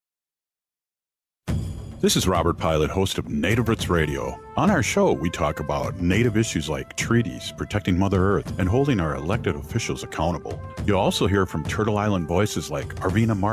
This is Robert Pilot, host of Native Roots Radio. On our show, we talk about Native issues like treaties, protecting Mother Earth, and holding our elected officials accountable. You'll also hear from Turtle Island voices like Arvina Martin,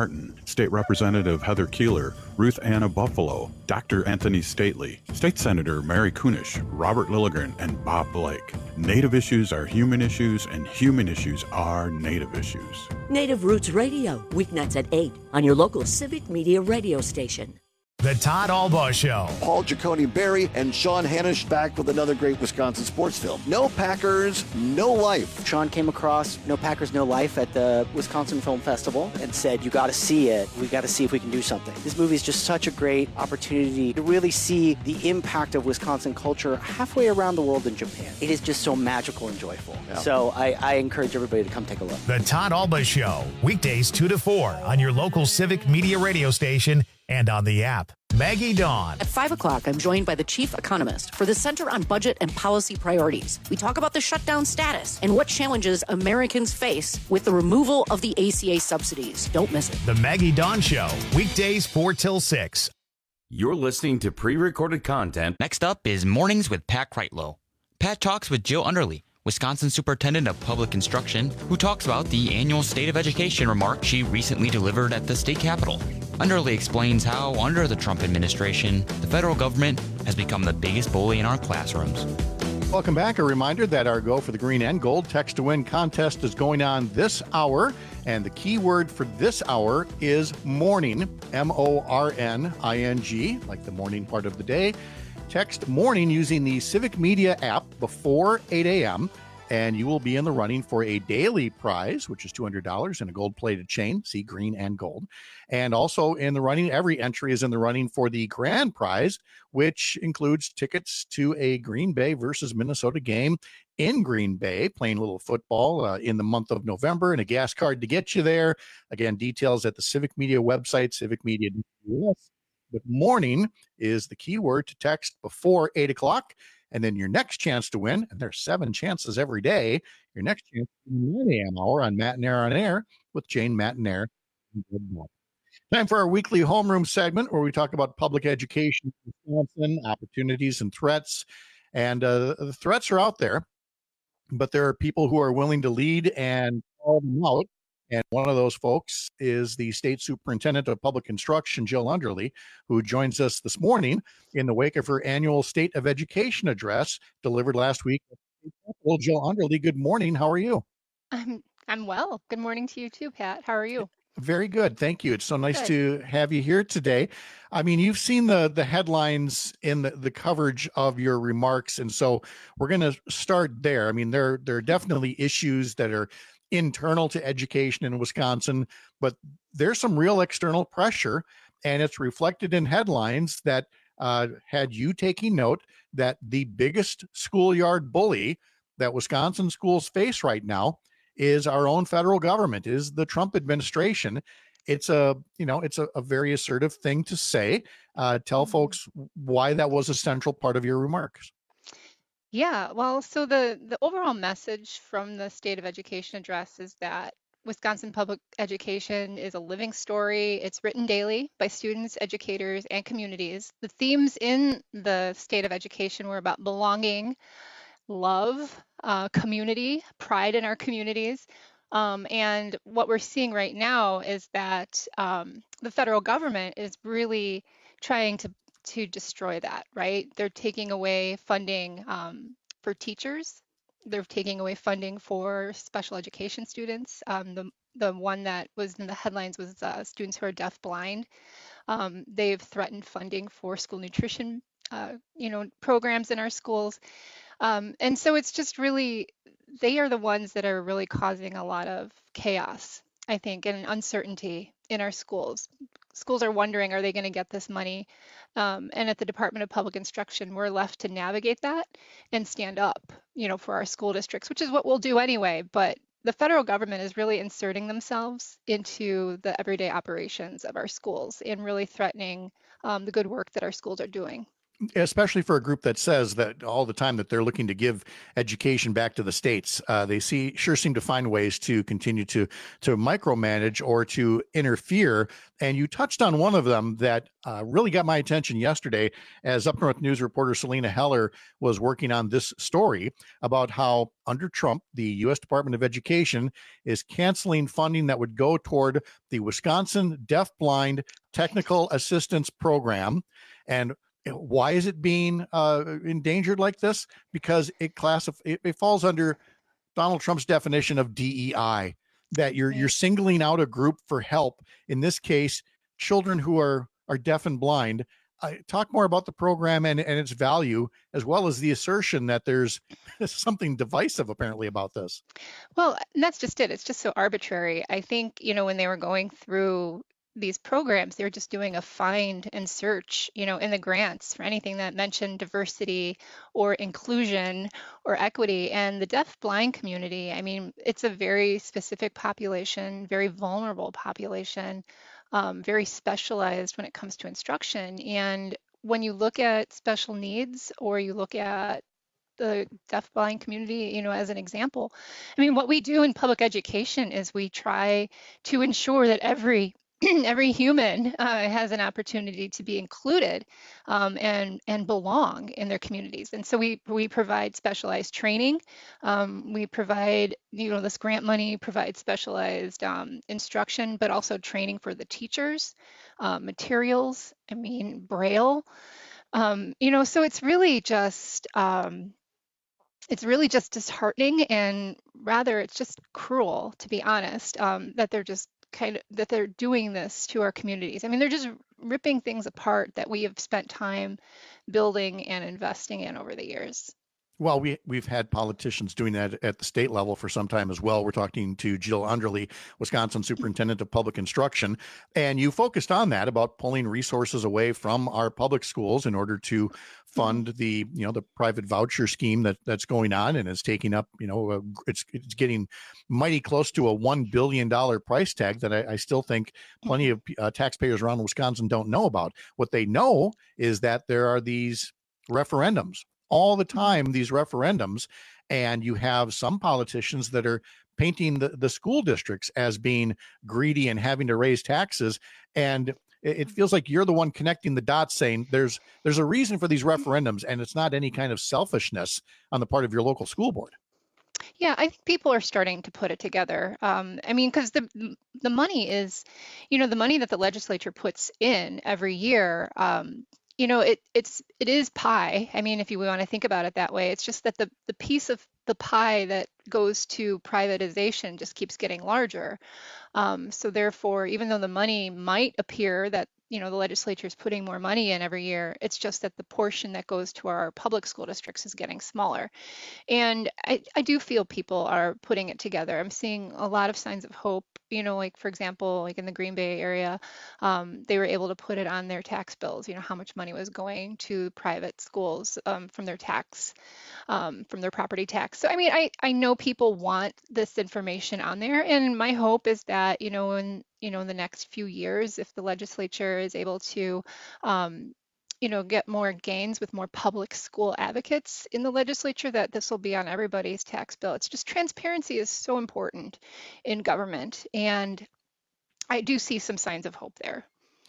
State Representative Heather Keeler, Ruth Anna Buffalo, Doctor Anthony Stately, State Senator Mary Kunish, Robert Lilligren, and Bob Blake. Native issues are human issues, and human issues are Native issues. Native Roots Radio, weeknights at eight on your local Civic Media radio station. The Todd Albaugh Show. Paul Giacone Berry and Sean Hannish back with another great Wisconsin sports film. No Packers, No Life. Sean came across No Packers, No Life at the Wisconsin Film Festival and said, you got to see it. We got to see if we can do something. This movie is just such a great opportunity to really see the impact of Wisconsin culture halfway around the world in Japan. It is just so magical and joyful. Yeah. So I, I encourage everybody to come take a look. The Todd Albaugh Show, weekdays two to four on your local Civic Media radio station and on the app. Maggie Dawn. At five o'clock, I'm joined by the chief economist for the Center on Budget and Policy Priorities. We talk about the shutdown status and what challenges Americans face with the removal of the A C A subsidies. Don't miss it. The Maggie Dawn Show, weekdays four till six. You're listening to pre-recorded content. Next up is Mornings with Pat Kreitlow. Pat talks with Jill Underly, Wisconsin Superintendent of Public Instruction, who talks about the annual State of Education remark she recently delivered at the state capitol. Underly explains how, under the Trump administration, the federal government has become the biggest bully in our classrooms. Welcome back. A reminder that our Go for the Green and Gold Text to Win contest is going on this hour. And the key word for this hour is morning, M O R N I N G, like the morning part of the day. Text morning using the Civic Media app before eight a.m. and you will be in the running for a daily prize, which is two hundred dollars and a gold-plated chain, see green and gold. And also in the running, every entry is in the running for the grand prize, which includes tickets to a Green Bay versus Minnesota game in Green Bay, playing a little football uh, in the month of November, and a gas card to get you there. Again, details at the Civic Media website, civic media dot U S. But morning is the key word to text before eight o'clock. And then your next chance to win, and there's seven chances every day, your next chance is nine a.m. hour on Matt and Air on Air with Jane Matt and Air. Time for our weekly homeroom segment where we talk about public education in Wisconsin, opportunities and threats. And uh, the threats are out there, but there are people who are willing to lead and call them out. And one of those folks is the State Superintendent of Public Instruction, Jill Underly, who joins us this morning in the wake of her annual State of Education address delivered last week. Well, Jill Underly, good morning. How are you? I'm I'm well. Good morning to you too, Pat. How are you? Very good. Thank you. It's so nice Good. to have you here today. I mean, you've seen the the headlines in the, the coverage of your remarks. And so we're going to start there. I mean, there, there are definitely issues that are internal to education in Wisconsin, but there's some real external pressure, and it's reflected in headlines that uh, had you taking note that the biggest schoolyard bully that Wisconsin schools face right now is our own federal government, is the Trump administration. It's a, you know, it's a, a very assertive thing to say. Uh, tell folks why that was a central part of your remarks. Yeah, well, so the the overall message from the State of Education address is that Wisconsin public education is a living story. It's written daily by students, educators, and communities. The themes in the State of Education were about belonging, love, uh, community, pride in our communities. Um, and what we're seeing right now is that um, the federal government is really trying to to destroy that, right? They're taking away funding um, for teachers. They're taking away funding for special education students. Um, the the one that was in the headlines was uh, students who are deafblind. Um, they've threatened funding for school nutrition, uh, you know, programs in our schools. Um, and so it's just really, they are the ones that are really causing a lot of chaos, I think, and uncertainty in our schools. Schools are wondering, are they going to get this money? Um, and at the Department of Public Instruction, we're left to navigate that and stand up, you know, for our school districts, which is what we'll do anyway. But the federal government is really inserting themselves into the everyday operations of our schools and really threatening um, the good work that our schools are doing. especially for a group that says that all the time that they're looking to give education back to the states. Uh, they see sure seem to find ways to continue to to micromanage or to interfere. And you touched on one of them that uh, really got my attention yesterday, as Up North News reporter Selena Heller was working on this story about how under Trump, the U S Department of Education is canceling funding that would go toward the Wisconsin Deafblind Technical Assistance Program. And why is it being uh, endangered like this? Because it classif- it, it falls under Donald Trump's definition of D E I, that you're you're singling out a group for help. In this case, children who are are deaf and blind. Uh, talk more about the program and, and its value, as well as the assertion that there's something divisive apparently about this. Well, and that's just it. It's just so arbitrary. I think, you know, when they were going through these programs, they were just doing a find and search, you know, in the grants for anything that mentioned diversity or inclusion or equity. And the deaf blind community, I mean, it's a very specific population, very vulnerable population, um, very specialized when it comes to instruction. And when you look at special needs, or you look at the deaf blind community, you know, as an example, I mean, what we do in public education is we try to ensure that every every human uh, has an opportunity to be included um, and and belong in their communities. And so we we provide specialized training. Um, we provide, you know, this grant money provides specialized um, instruction, but also training for the teachers, uh, materials. I mean, Braille. Um, you know, so it's really just um, it's really just disheartening, and rather it's just cruel, to be honest, um, that they're just kind of that they're doing this to our communities. I mean, they're just ripping things apart that we have spent time building and investing in over the years. Well, we, we've had politicians doing that at the state level for some time as well. We're talking to Jill Underly, Wisconsin Superintendent of Public Instruction, and you focused on that about pulling resources away from our public schools in order to fund the, you know, the private voucher scheme that that's going on, and is taking up, you know, uh, it's it's getting mighty close to a one billion dollars price tag that I, I still think plenty of uh, taxpayers around Wisconsin don't know about. What they know is that there are these referendums all the time, these referendums, and you have some politicians that are painting the, the school districts as being greedy and having to raise taxes. And it, it feels like you're the one connecting the dots, saying there's there's a reason for these referendums, and it's not any kind of selfishness on the part of your local school board. Yeah, I think people are starting to put it together. Um, I mean, because the the money is, you know, the money that the legislature puts in every year. Um, you know, it it's it is pie. I mean, if you want to think about it that way, it's just that the the piece of the pie that goes to privatization just keeps getting larger. Um, so therefore, even though the money might appear that, you know, the legislature is putting more money in every year, it's just that the portion that goes to our public school districts is getting smaller. And I, I do feel people are putting it together. I'm seeing a lot of signs of hope. You know, like, for example, like in the Green Bay area, um, they were able to put it on their tax bills, you know, how much money was going to private schools um, from their tax, um, from their property tax. So, I mean, I, I know people want this information on there. And my hope is that, you know, in, you know, in the next few years, if the legislature is able to, um, you know, get more gains with more public school advocates in the legislature, that this will be on everybody's tax bill. It's just transparency is so important in government. And I do see some signs of hope there.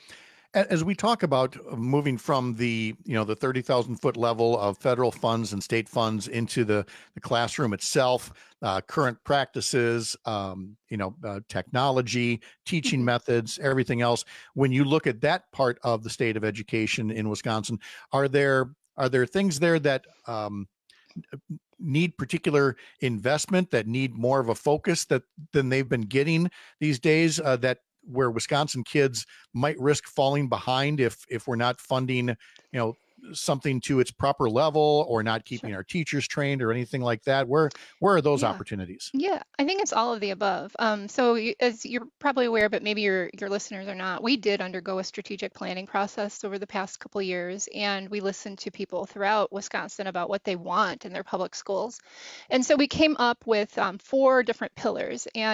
As we talk about moving from the, you know, the thirty thousand foot level of federal funds and state funds into the, the classroom itself, uh, current practices, um, you know, uh, technology, teaching methods, everything else. When you look at that part of the state of education in Wisconsin, are there are there things there that um, need particular investment, that need more of a focus that than they've been getting these days, uh, that where Wisconsin kids might risk falling behind if if we're not funding, you know, something to its proper level, or not keeping our teachers trained or anything like that? Where where are those Yeah. opportunities? Yeah, I think it's all of the above. Um, so you, as you're probably aware, but maybe your your listeners are not, we did undergo a strategic planning process over the past couple of years, and we listened to people throughout Wisconsin about what they want in their public schools. And so we came up with um, four different pillars. And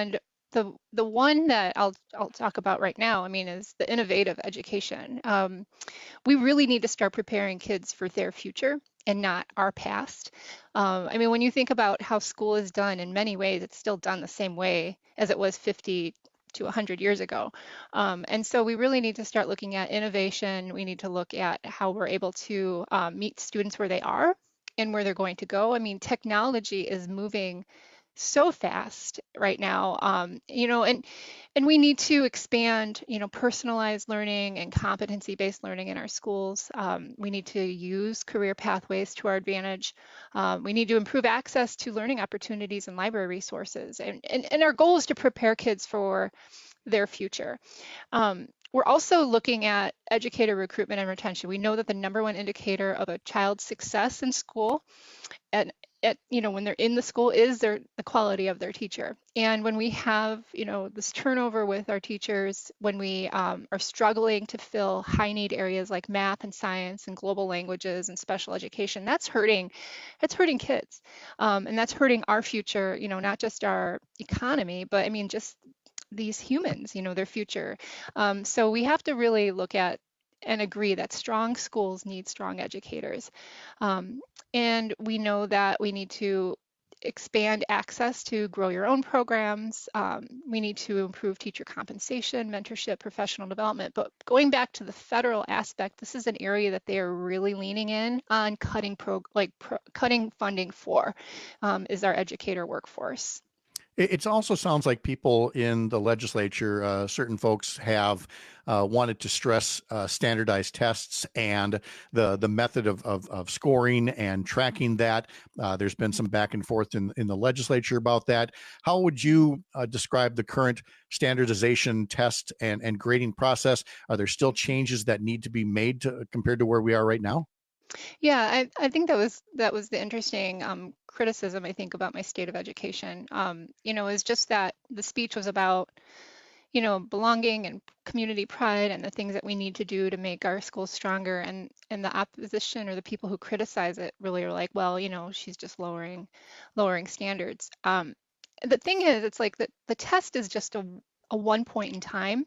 the the one that I'll I'll talk about right now, I mean, is the innovative education. Um, we really need to start preparing kids for their future and not our past. Um, I mean, when you think about how school is done, in many ways, it's still done the same way as it was fifty to one hundred years ago. Um, and so we really need to start looking at innovation. We need to look at how we're able to um, meet students where they are and where they're going to go. I mean, technology is moving so fast right now, um, you know, and and we need to expand, you know, personalized learning and competency-based learning in our schools. Um, we need to use career pathways to our advantage. Um, we need to improve access to learning opportunities and library resources. And, and, and our goal is to prepare kids for their future. Um, we're also looking at educator recruitment and retention. We know that the number one indicator of a child's success in school and at, you know, when they're in the school is their the quality of their teacher. And when we have, you know, this turnover with our teachers, when we um, are struggling to fill high need areas like math and science and global languages and special education, that's hurting, that's hurting kids. Um, and that's hurting our future, you know, not just our economy, but I mean, just these humans, you know, their future. Um, so we have to really look at and agree that strong schools need strong educators. Um, and we know that we need to expand access to grow your own programs. Um, we need to improve teacher compensation, mentorship, professional development. But going back to the federal aspect, this is an area that they are really leaning in on cutting pro, like pro, cutting funding for, um, is our educator workforce. It also sounds like people in the legislature, uh, certain folks have uh, wanted to stress uh, standardized tests and the the method of, of, of scoring and tracking that. Uh, there's been some back and forth in, in the legislature about that. How would you uh, describe the current standardization test and, and grading process? Are there still changes that need to be made to, compared to where we are right now? Yeah, I, I think that was that was the interesting um, criticism, I think, about my state of education. Um, you know, is just that the speech was about, you know, belonging and community pride and the things that we need to do to make our schools stronger. And and the opposition or the people who criticize it really are like, well, you know, she's just lowering lowering standards. Um, the thing is, it's like the, the test is just a, a one point in time.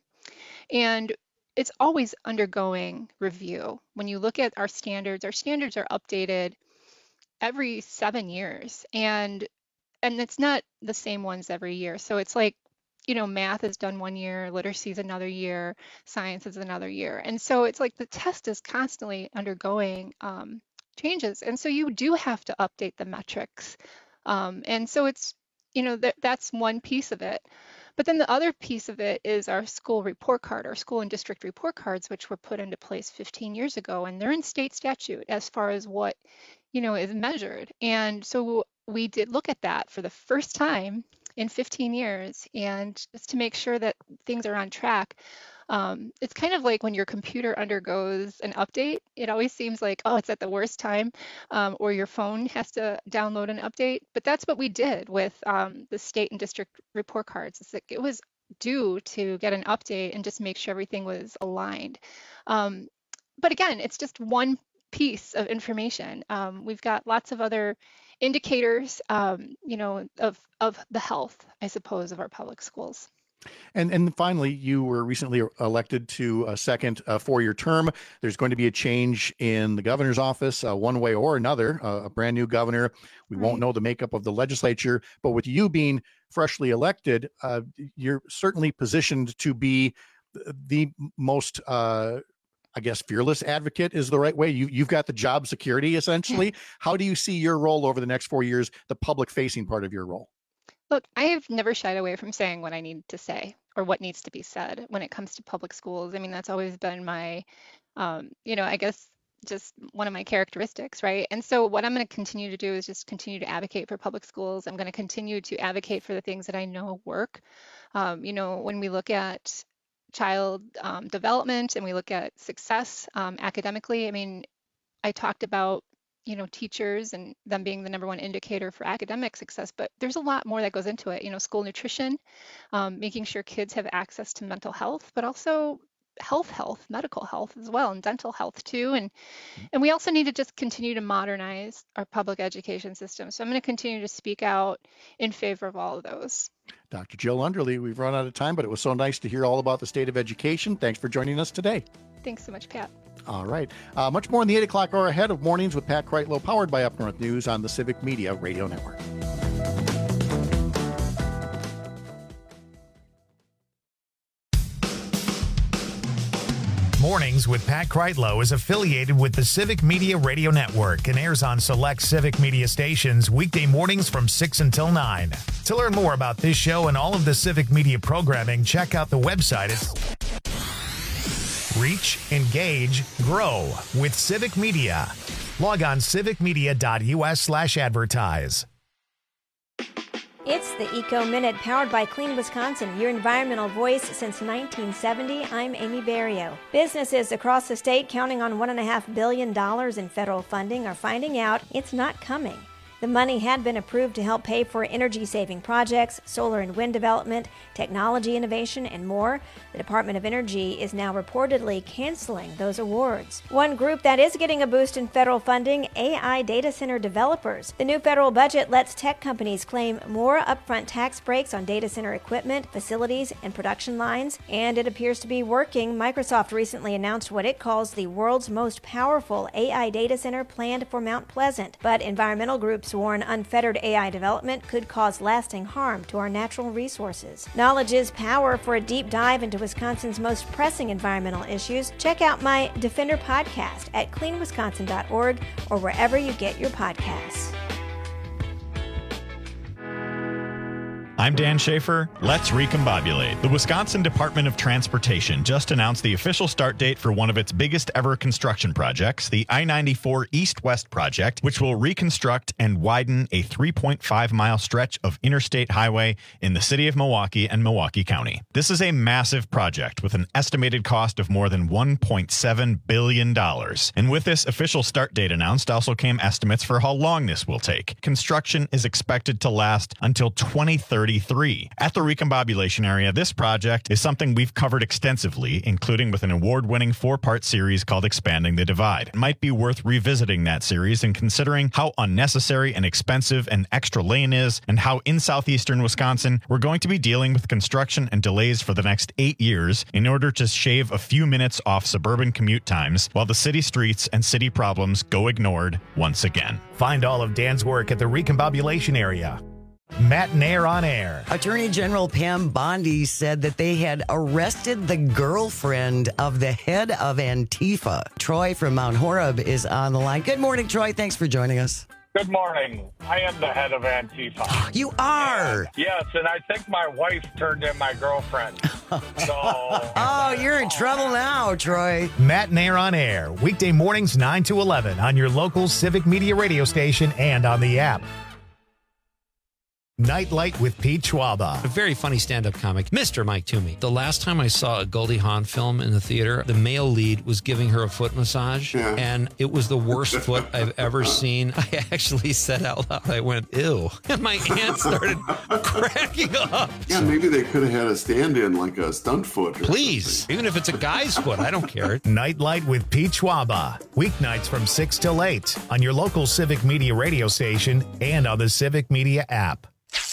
And it's always undergoing review. When you look at our standards, our standards are updated every seven years, and and it's not the same ones every year. So it's like, you know, math is done one year, literacy is another year, science is another year, and so it's like the test is constantly undergoing um, changes, and so you do have to update the metrics, um, and so it's, you know, that that's one piece of it. But then the other piece of it is our school report card, our school and district report cards, which were put into place fifteen years ago, and they're in state statute as far as what, you know, is measured. And so we did look at that for the first time in fifteen years, and just to make sure that things are on track. Um, it's kind of like when your computer undergoes an update, it always seems like, oh, it's at the worst time, um, or your phone has to download an update. But that's what we did with um, the state and district report cards. It's like it was due to get an update and just make sure everything was aligned. Um, but again, it's just one piece of information. Um, we've got lots of other indicators, um, you know, of, of the health, I suppose, of our public schools. And and finally, you were recently elected to a second uh, four-year term. There's going to be a change in the governor's office, uh, one way or another, uh, a brand new governor. We right. won't know the makeup of the legislature, but with you being freshly elected, uh, you're certainly positioned to be the most, uh, I guess, fearless advocate is the right way. You, you've got the job security, essentially. How do you see your role over the next four years, the public-facing part of your role? Look, I have never shied away from saying what I need to say or what needs to be said when it comes to public schools. I mean, that's always been my, um, you know, I guess just one of my characteristics, right? And so what I'm going to continue to do is just continue to advocate for public schools. I'm going to continue to advocate for the things that I know work. Um, you know, when we look at child um, development and we look at success um, academically, I mean, I talked about you know, teachers and them being the number one indicator for academic success, but there's a lot more that goes into it. You know, school nutrition, um, making sure kids have access to mental health, but also health health, medical health as well, and dental health too. And and we also need to just continue to modernize our public education system. So I'm going to continue to speak out in favor of all of those. Doctor Jill Underly, we've run out of time, but it was so nice to hear all about the state of education. Thanks for joining us today. Thanks so much, Pat. All right. Uh, much more in the eight o'clock hour ahead of Mornings with Pat Kreitlow, powered by Up North News on the Civic Media Radio Network. Mornings with Pat Kreitlow is affiliated with the Civic Media Radio Network and airs on select Civic Media stations weekday mornings from six until nine. To learn more about this show and all of the Civic Media programming, check out the website at Reach, Engage, Grow with Civic Media. Log on civicmedia.us slash advertise. It's the Eco Minute, powered by Clean Wisconsin, your environmental voice since nineteen seventy. I'm Amy Barrio. Businesses across the state counting on one point five billion dollars in federal funding are finding out it's not coming. The money had been approved to help pay for energy-saving projects, solar and wind development, technology innovation, and more. The Department of Energy is now reportedly canceling those awards. One group that is getting a boost in federal funding, A I data center developers. The new federal budget lets tech companies claim more upfront tax breaks on data center equipment, facilities, and production lines, and it appears to be working. Microsoft recently announced what it calls the world's most powerful A I data center planned for Mount Pleasant, but environmental groups warn unfettered A I development could cause lasting harm to our natural resources. Knowledge is power. For a deep dive into Wisconsin's most pressing environmental issues, check out my Defender podcast at clean wisconsin dot org or wherever you get your podcasts. I'm Dan Schaefer. Let's recombobulate. The Wisconsin Department of Transportation just announced the official start date for one of its biggest ever construction projects, the I ninety-four East-West project, which will reconstruct and widen a three point five mile stretch of interstate highway in the city of Milwaukee and Milwaukee County. This is a massive project with an estimated cost of more than one point seven billion dollars. And with this official start date announced also came estimates for how long this will take. Construction is expected to last until twenty thirty. At the recombobulation area, this project is something we've covered extensively, including with an award-winning four-part series called Expanding the Divide. It might be worth revisiting that series and considering how unnecessary and expensive an extra lane is, and how in southeastern Wisconsin we're going to be dealing with construction and delays for the next eight years in order to shave a few minutes off suburban commute times while the city streets and city problems go ignored once again. Find all of Dan's work at the recombobulation area. Matt Nair on air. Attorney General Pam Bondi said that they had arrested the girlfriend of the head of Antifa. Troy from Mount Horeb is on the line. Good morning, Troy. Thanks for joining us. Good morning. I am the head of Antifa. You are? And, yes, and I think my wife turned in my girlfriend. So, oh, you're in trouble now, Troy. Matt Nair on air. Weekday mornings nine to eleven on your local Civic Media radio station and on the app. Nightlight with Pete Schwaba. A very funny stand-up comic, Mister Mike Toomey. The last time I saw a Goldie Hawn film in the theater, the male lead was giving her a foot massage, yeah. and it was the worst foot I've ever seen. I actually said out loud, I went, ew. And my aunt started cracking up. Yeah, maybe they could have had a stand-in, like a stunt foot. Please, something. Even if it's a guy's foot, I don't care. Nightlight with Pete Schwaba. Weeknights from six till eight on your local Civic Media radio station and on the Civic Media app.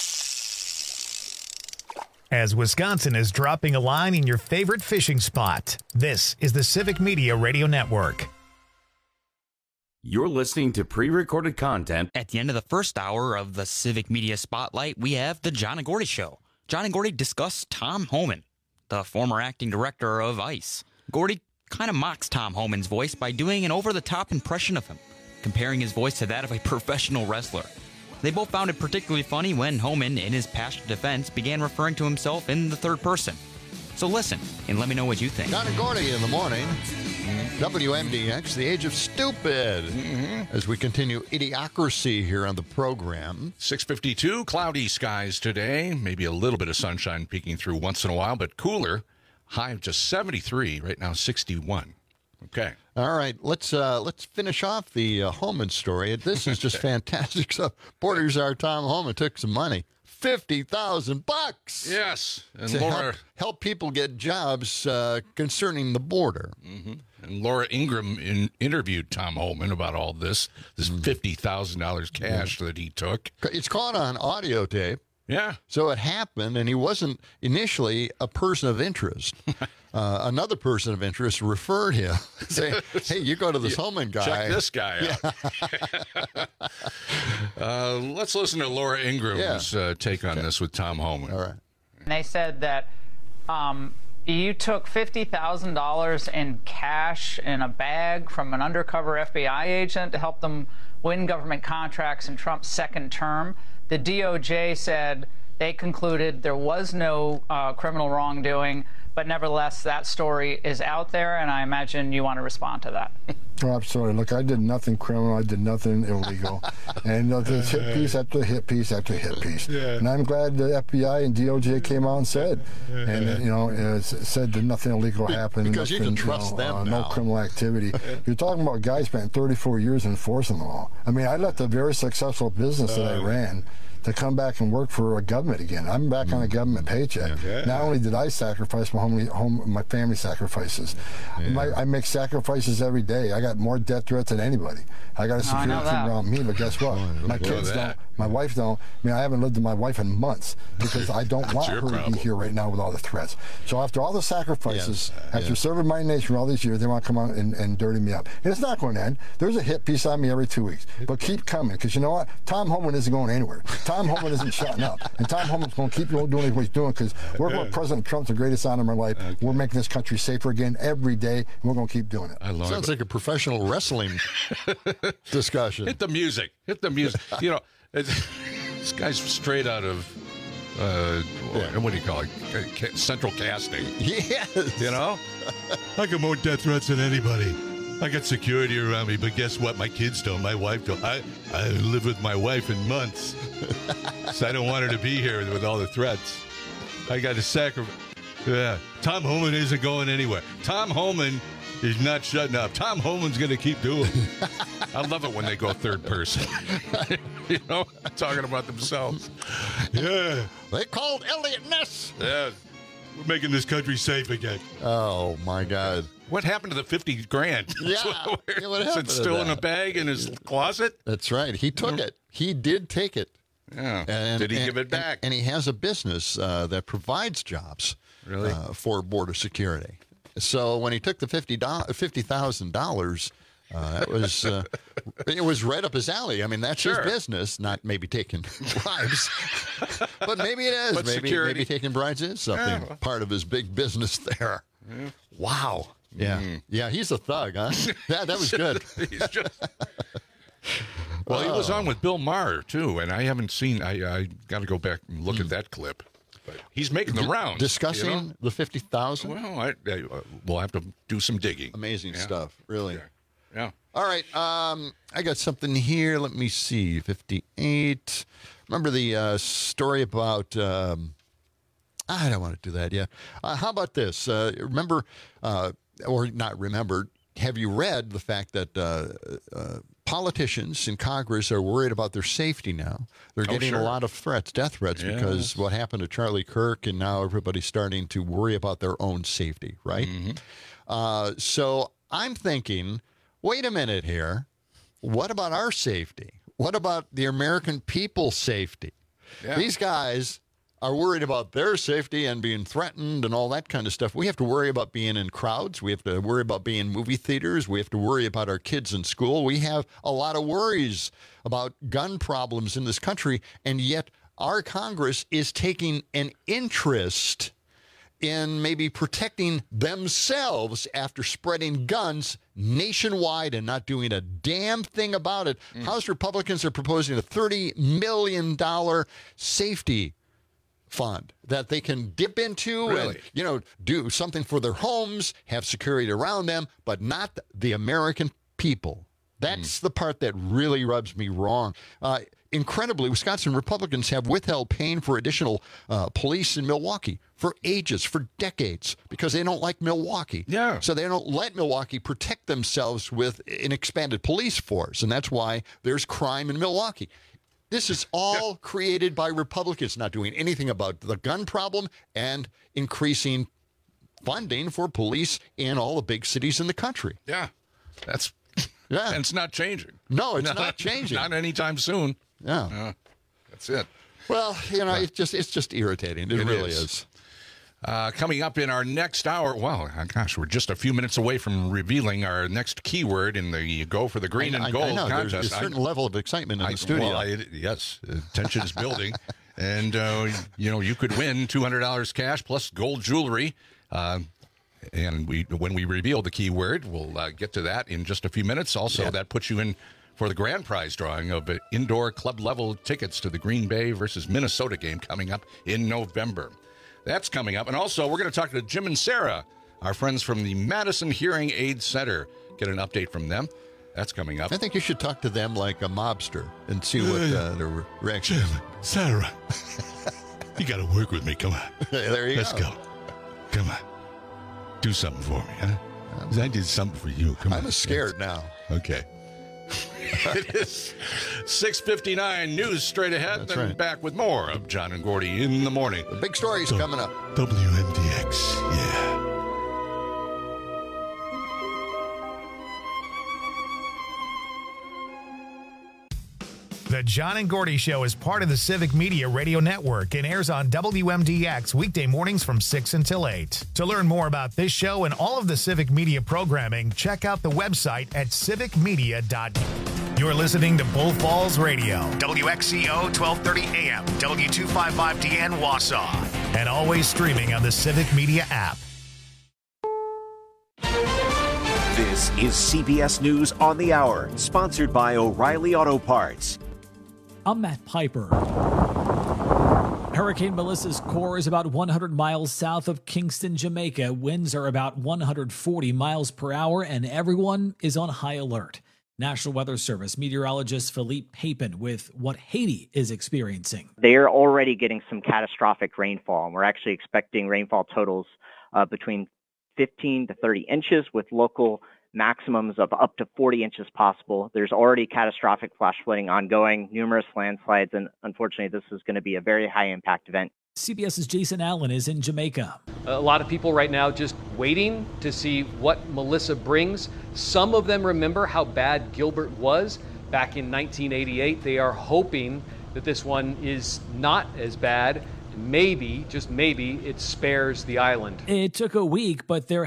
As Wisconsin is dropping a line in your favorite fishing spot, this is the Civic Media Radio Network. You're listening to pre-recorded content. At the end of the first hour of the Civic Media Spotlight, we have the John and Gordy Show. John and Gordy discuss Tom Homan, the former acting director of ICE. Gordy kind of mocks Tom Homan's voice by doing an over-the-top impression of him, comparing his voice to that of a professional wrestler. They both found it particularly funny when Homan, in his passionate defense, began referring to himself in the third person. So listen, and let me know what you think. John and Gordy in the morning. W M D X, the age of stupid. Mm-hmm. As we continue Idiocracy here on the program. six fifty-two, cloudy skies today. Maybe a little bit of sunshine peeking through once in a while, but cooler. High of just seventy-three, right now sixty-one. Okay. All right, let's uh, let's finish off the uh, Homan story. This is just fantastic. So, Borders Are Tom Homan took some money, fifty thousand bucks. Yes, and to Laura help, help people get jobs uh, concerning the border. Mm-hmm. And Laura Ingraham in, interviewed Tom Homan about all this. This fifty thousand dollars cash mm-hmm. that he took. It's caught on audio tape. Yeah. So it happened, and he wasn't initially a person of interest. Uh, another person of interest referred him, saying, hey, you go to this Holman guy. Check this guy out. uh, let's listen to Laura Ingram's uh, take on this with Tom Homan. All right. And they said that um, you took fifty thousand dollars in cash in a bag from an undercover F B I agent to help them win government contracts in Trump's second term. The D O J said they concluded there was no uh, criminal wrongdoing, but nevertheless, that story is out there, and I imagine you want to respond to that. Oh, absolutely. Look, I did nothing criminal. I did nothing illegal. And uh, there's hit piece after hit piece after hit piece. Yeah. And I'm glad the F B I and D O J came out and said, yeah. and, you know, uh, said that nothing illegal happened. Because nothing, you can trust you know, them uh, now. No criminal activity. You're talking about guys spent thirty-four years enforcing the law. I mean, I left a very successful business that I ran to come back and work for a government again. I'm back mm. on a government paycheck. Yeah. Not only did I sacrifice my home, home my family sacrifices, yeah. my, I make sacrifices every day. I got more death threats than anybody. I got a security oh, team around me, but guess what? Oh, my kids don't. My wife don't. I mean, I haven't lived with my wife in months because I don't want her problem. to be here right now with all the threats. So after all the sacrifices, yes. after yeah. serving my nation for all these years, they want to come out and, and dirty me up. And it's not going to end. There's a hit piece on me every two weeks. But keep coming, because you know what? Tom Homan isn't going anywhere. Tom Homan isn't shutting up. And Tom Homan's going to keep doing what he's doing, because we're going President Trump's the greatest honor of my life. Okay. We're making this country safer again every day, and we're going to keep doing it. I love Sounds it. like a professional wrestling discussion. Hit the music. Hit the music. You know, it's, this guy's straight out of, uh, yeah. what do you call it? Central casting. Yes. You know? I got more death threats than anybody. I got security around me, but guess what? My kids don't. My wife don't. I, I live with my wife in months. So I don't want her to be here with all the threats. I got to sacrifice. Yeah. Tom Homan isn't going anywhere. Tom Homan is not shutting up. Tom Homan's going to keep doing it. I love it when they go third person. You know, talking about themselves. Yeah. They called Elliot Ness. Yeah. We're making this country safe again. Oh, my God. What happened to the fifty grand? Yeah. Where, yeah what is it still in a bag in his closet? That's right. He took it. He did take it. Yeah. And, did he and, give it back? And, and he has a business uh, that provides jobs really? uh, for border security. So when he took the fifty thousand dollars, uh, that was uh, it was right up his alley. I mean, that's sure. his business. Not maybe taking bribes, but maybe it is. But maybe security. maybe taking bribes is something yeah. part of his big business there. Yeah. Wow. Yeah, mm. yeah, he's a thug, huh? Yeah, that was good. He's just... Well, he was on with Bill Maher too, and I haven't seen. I I got to go back and look mm. at that clip. But he's making the rounds, discussing you know? the fifty thousand. Well, I, I, uh, we'll have to do some digging. Amazing yeah. stuff, really. Yeah. yeah. All right, um, I got something here. Let me see. fifty-eight. Remember the uh, story about? Um, I don't want to do that yet. Uh, how about this? Uh, remember, uh, or not remember? Have you read the fact that uh, uh, politicians in Congress are worried about their safety now? They're Oh, getting sure. a lot of threats, death threats, Yes. because what happened to Charlie Kirk, and now everybody's starting to worry about their own safety, right? Mm-hmm. Uh, so I'm thinking, wait a minute here. What about our safety? What about the American people's safety? Yeah. These guys are worried about their safety and being threatened and all that kind of stuff. We have to worry about being in crowds. We have to worry about being in movie theaters. We have to worry about our kids in school. We have a lot of worries about gun problems in this country, and yet our Congress is taking an interest in maybe protecting themselves after spreading guns nationwide and not doing a damn thing about it. Mm. House Republicans are proposing a thirty million dollars safety fund that they can dip into Really? and, you know, do something for their homes, have security around them, but not the American people. That's mm. the part that really rubs me wrong. Uh, incredibly, Wisconsin Republicans have withheld paying for additional uh, police in Milwaukee for ages, for decades, because they don't like Milwaukee. Yeah. So they don't let Milwaukee protect themselves with an expanded police force, and that's why there's crime in Milwaukee. This is all created by Republicans not doing anything about the gun problem and increasing funding for police in all the big cities in the country. Yeah. That's yeah. And it's not changing. No, it's not, not changing. Not anytime soon. Yeah. Uh, that's it. Well, you know, it's just it's just irritating. It, It really is. is. Uh, coming up in our next hour, well, gosh, we're just a few minutes away from revealing our next keyword in the Go for the Green I, and I, Gold I know. contest. There's a certain I, level of excitement in I, the studio. Well, I, yes, uh, tension is building. And, uh, you know, you could win two hundred dollars cash plus gold jewelry. Uh, and we, when we reveal the keyword, we'll uh, get to that in just a few minutes. Also, yeah. that puts you in for the grand prize drawing of uh, indoor club-level tickets to the Green Bay versus Minnesota game coming up in November. That's coming up. And also, we're going to talk to Jim and Sarah, our friends from the Madison Hearing Aid Center. Get an update from them. That's coming up. I think you should talk to them like a mobster and see what uh, their reaction is. Sarah, you got to work with me. Come on. There you Let's go. go. Come on. Do something for me, huh? 'Cause I did something for you. Come I'm on. scared now. Okay. It is six fifty-nine. News straight ahead. That's Then right. back with more of John and Gordy in the morning. The big story's coming up. W M D X, yeah. The John and Gordy Show is part of the Civic Media Radio Network and airs on W M D X weekday mornings from six until eight. To learn more about this show and all of the Civic Media programming, check out the website at civic media dot net. You're listening to Bull Falls Radio, W X C O twelve thirty A M, W two fifty-five D N Wausau, and always streaming on the Civic Media app. This is C B S News on the Hour, sponsored by O'Reilly Auto Parts. I'm Matt Piper. Hurricane Melissa's core is about one hundred miles south of Kingston, Jamaica. Winds are about one hundred forty miles per hour, and everyone is on high alert. National Weather Service meteorologist Philippe Papin with what Haiti is experiencing. They're already getting some catastrophic rainfall, and we're actually expecting rainfall totals uh, between fifteen to thirty inches with local maximums of up to forty inches possible. There's already catastrophic flash flooding ongoing, numerous landslides, and unfortunately, this is going to be a very high impact event. CBS's Jason Allen is in Jamaica. A lot of people right now just waiting to see what Melissa brings. Some of them remember how bad Gilbert was back in nineteen eighty-eight. They are hoping that this one is not as bad. Maybe, just maybe, it spares the island. It took a week, but there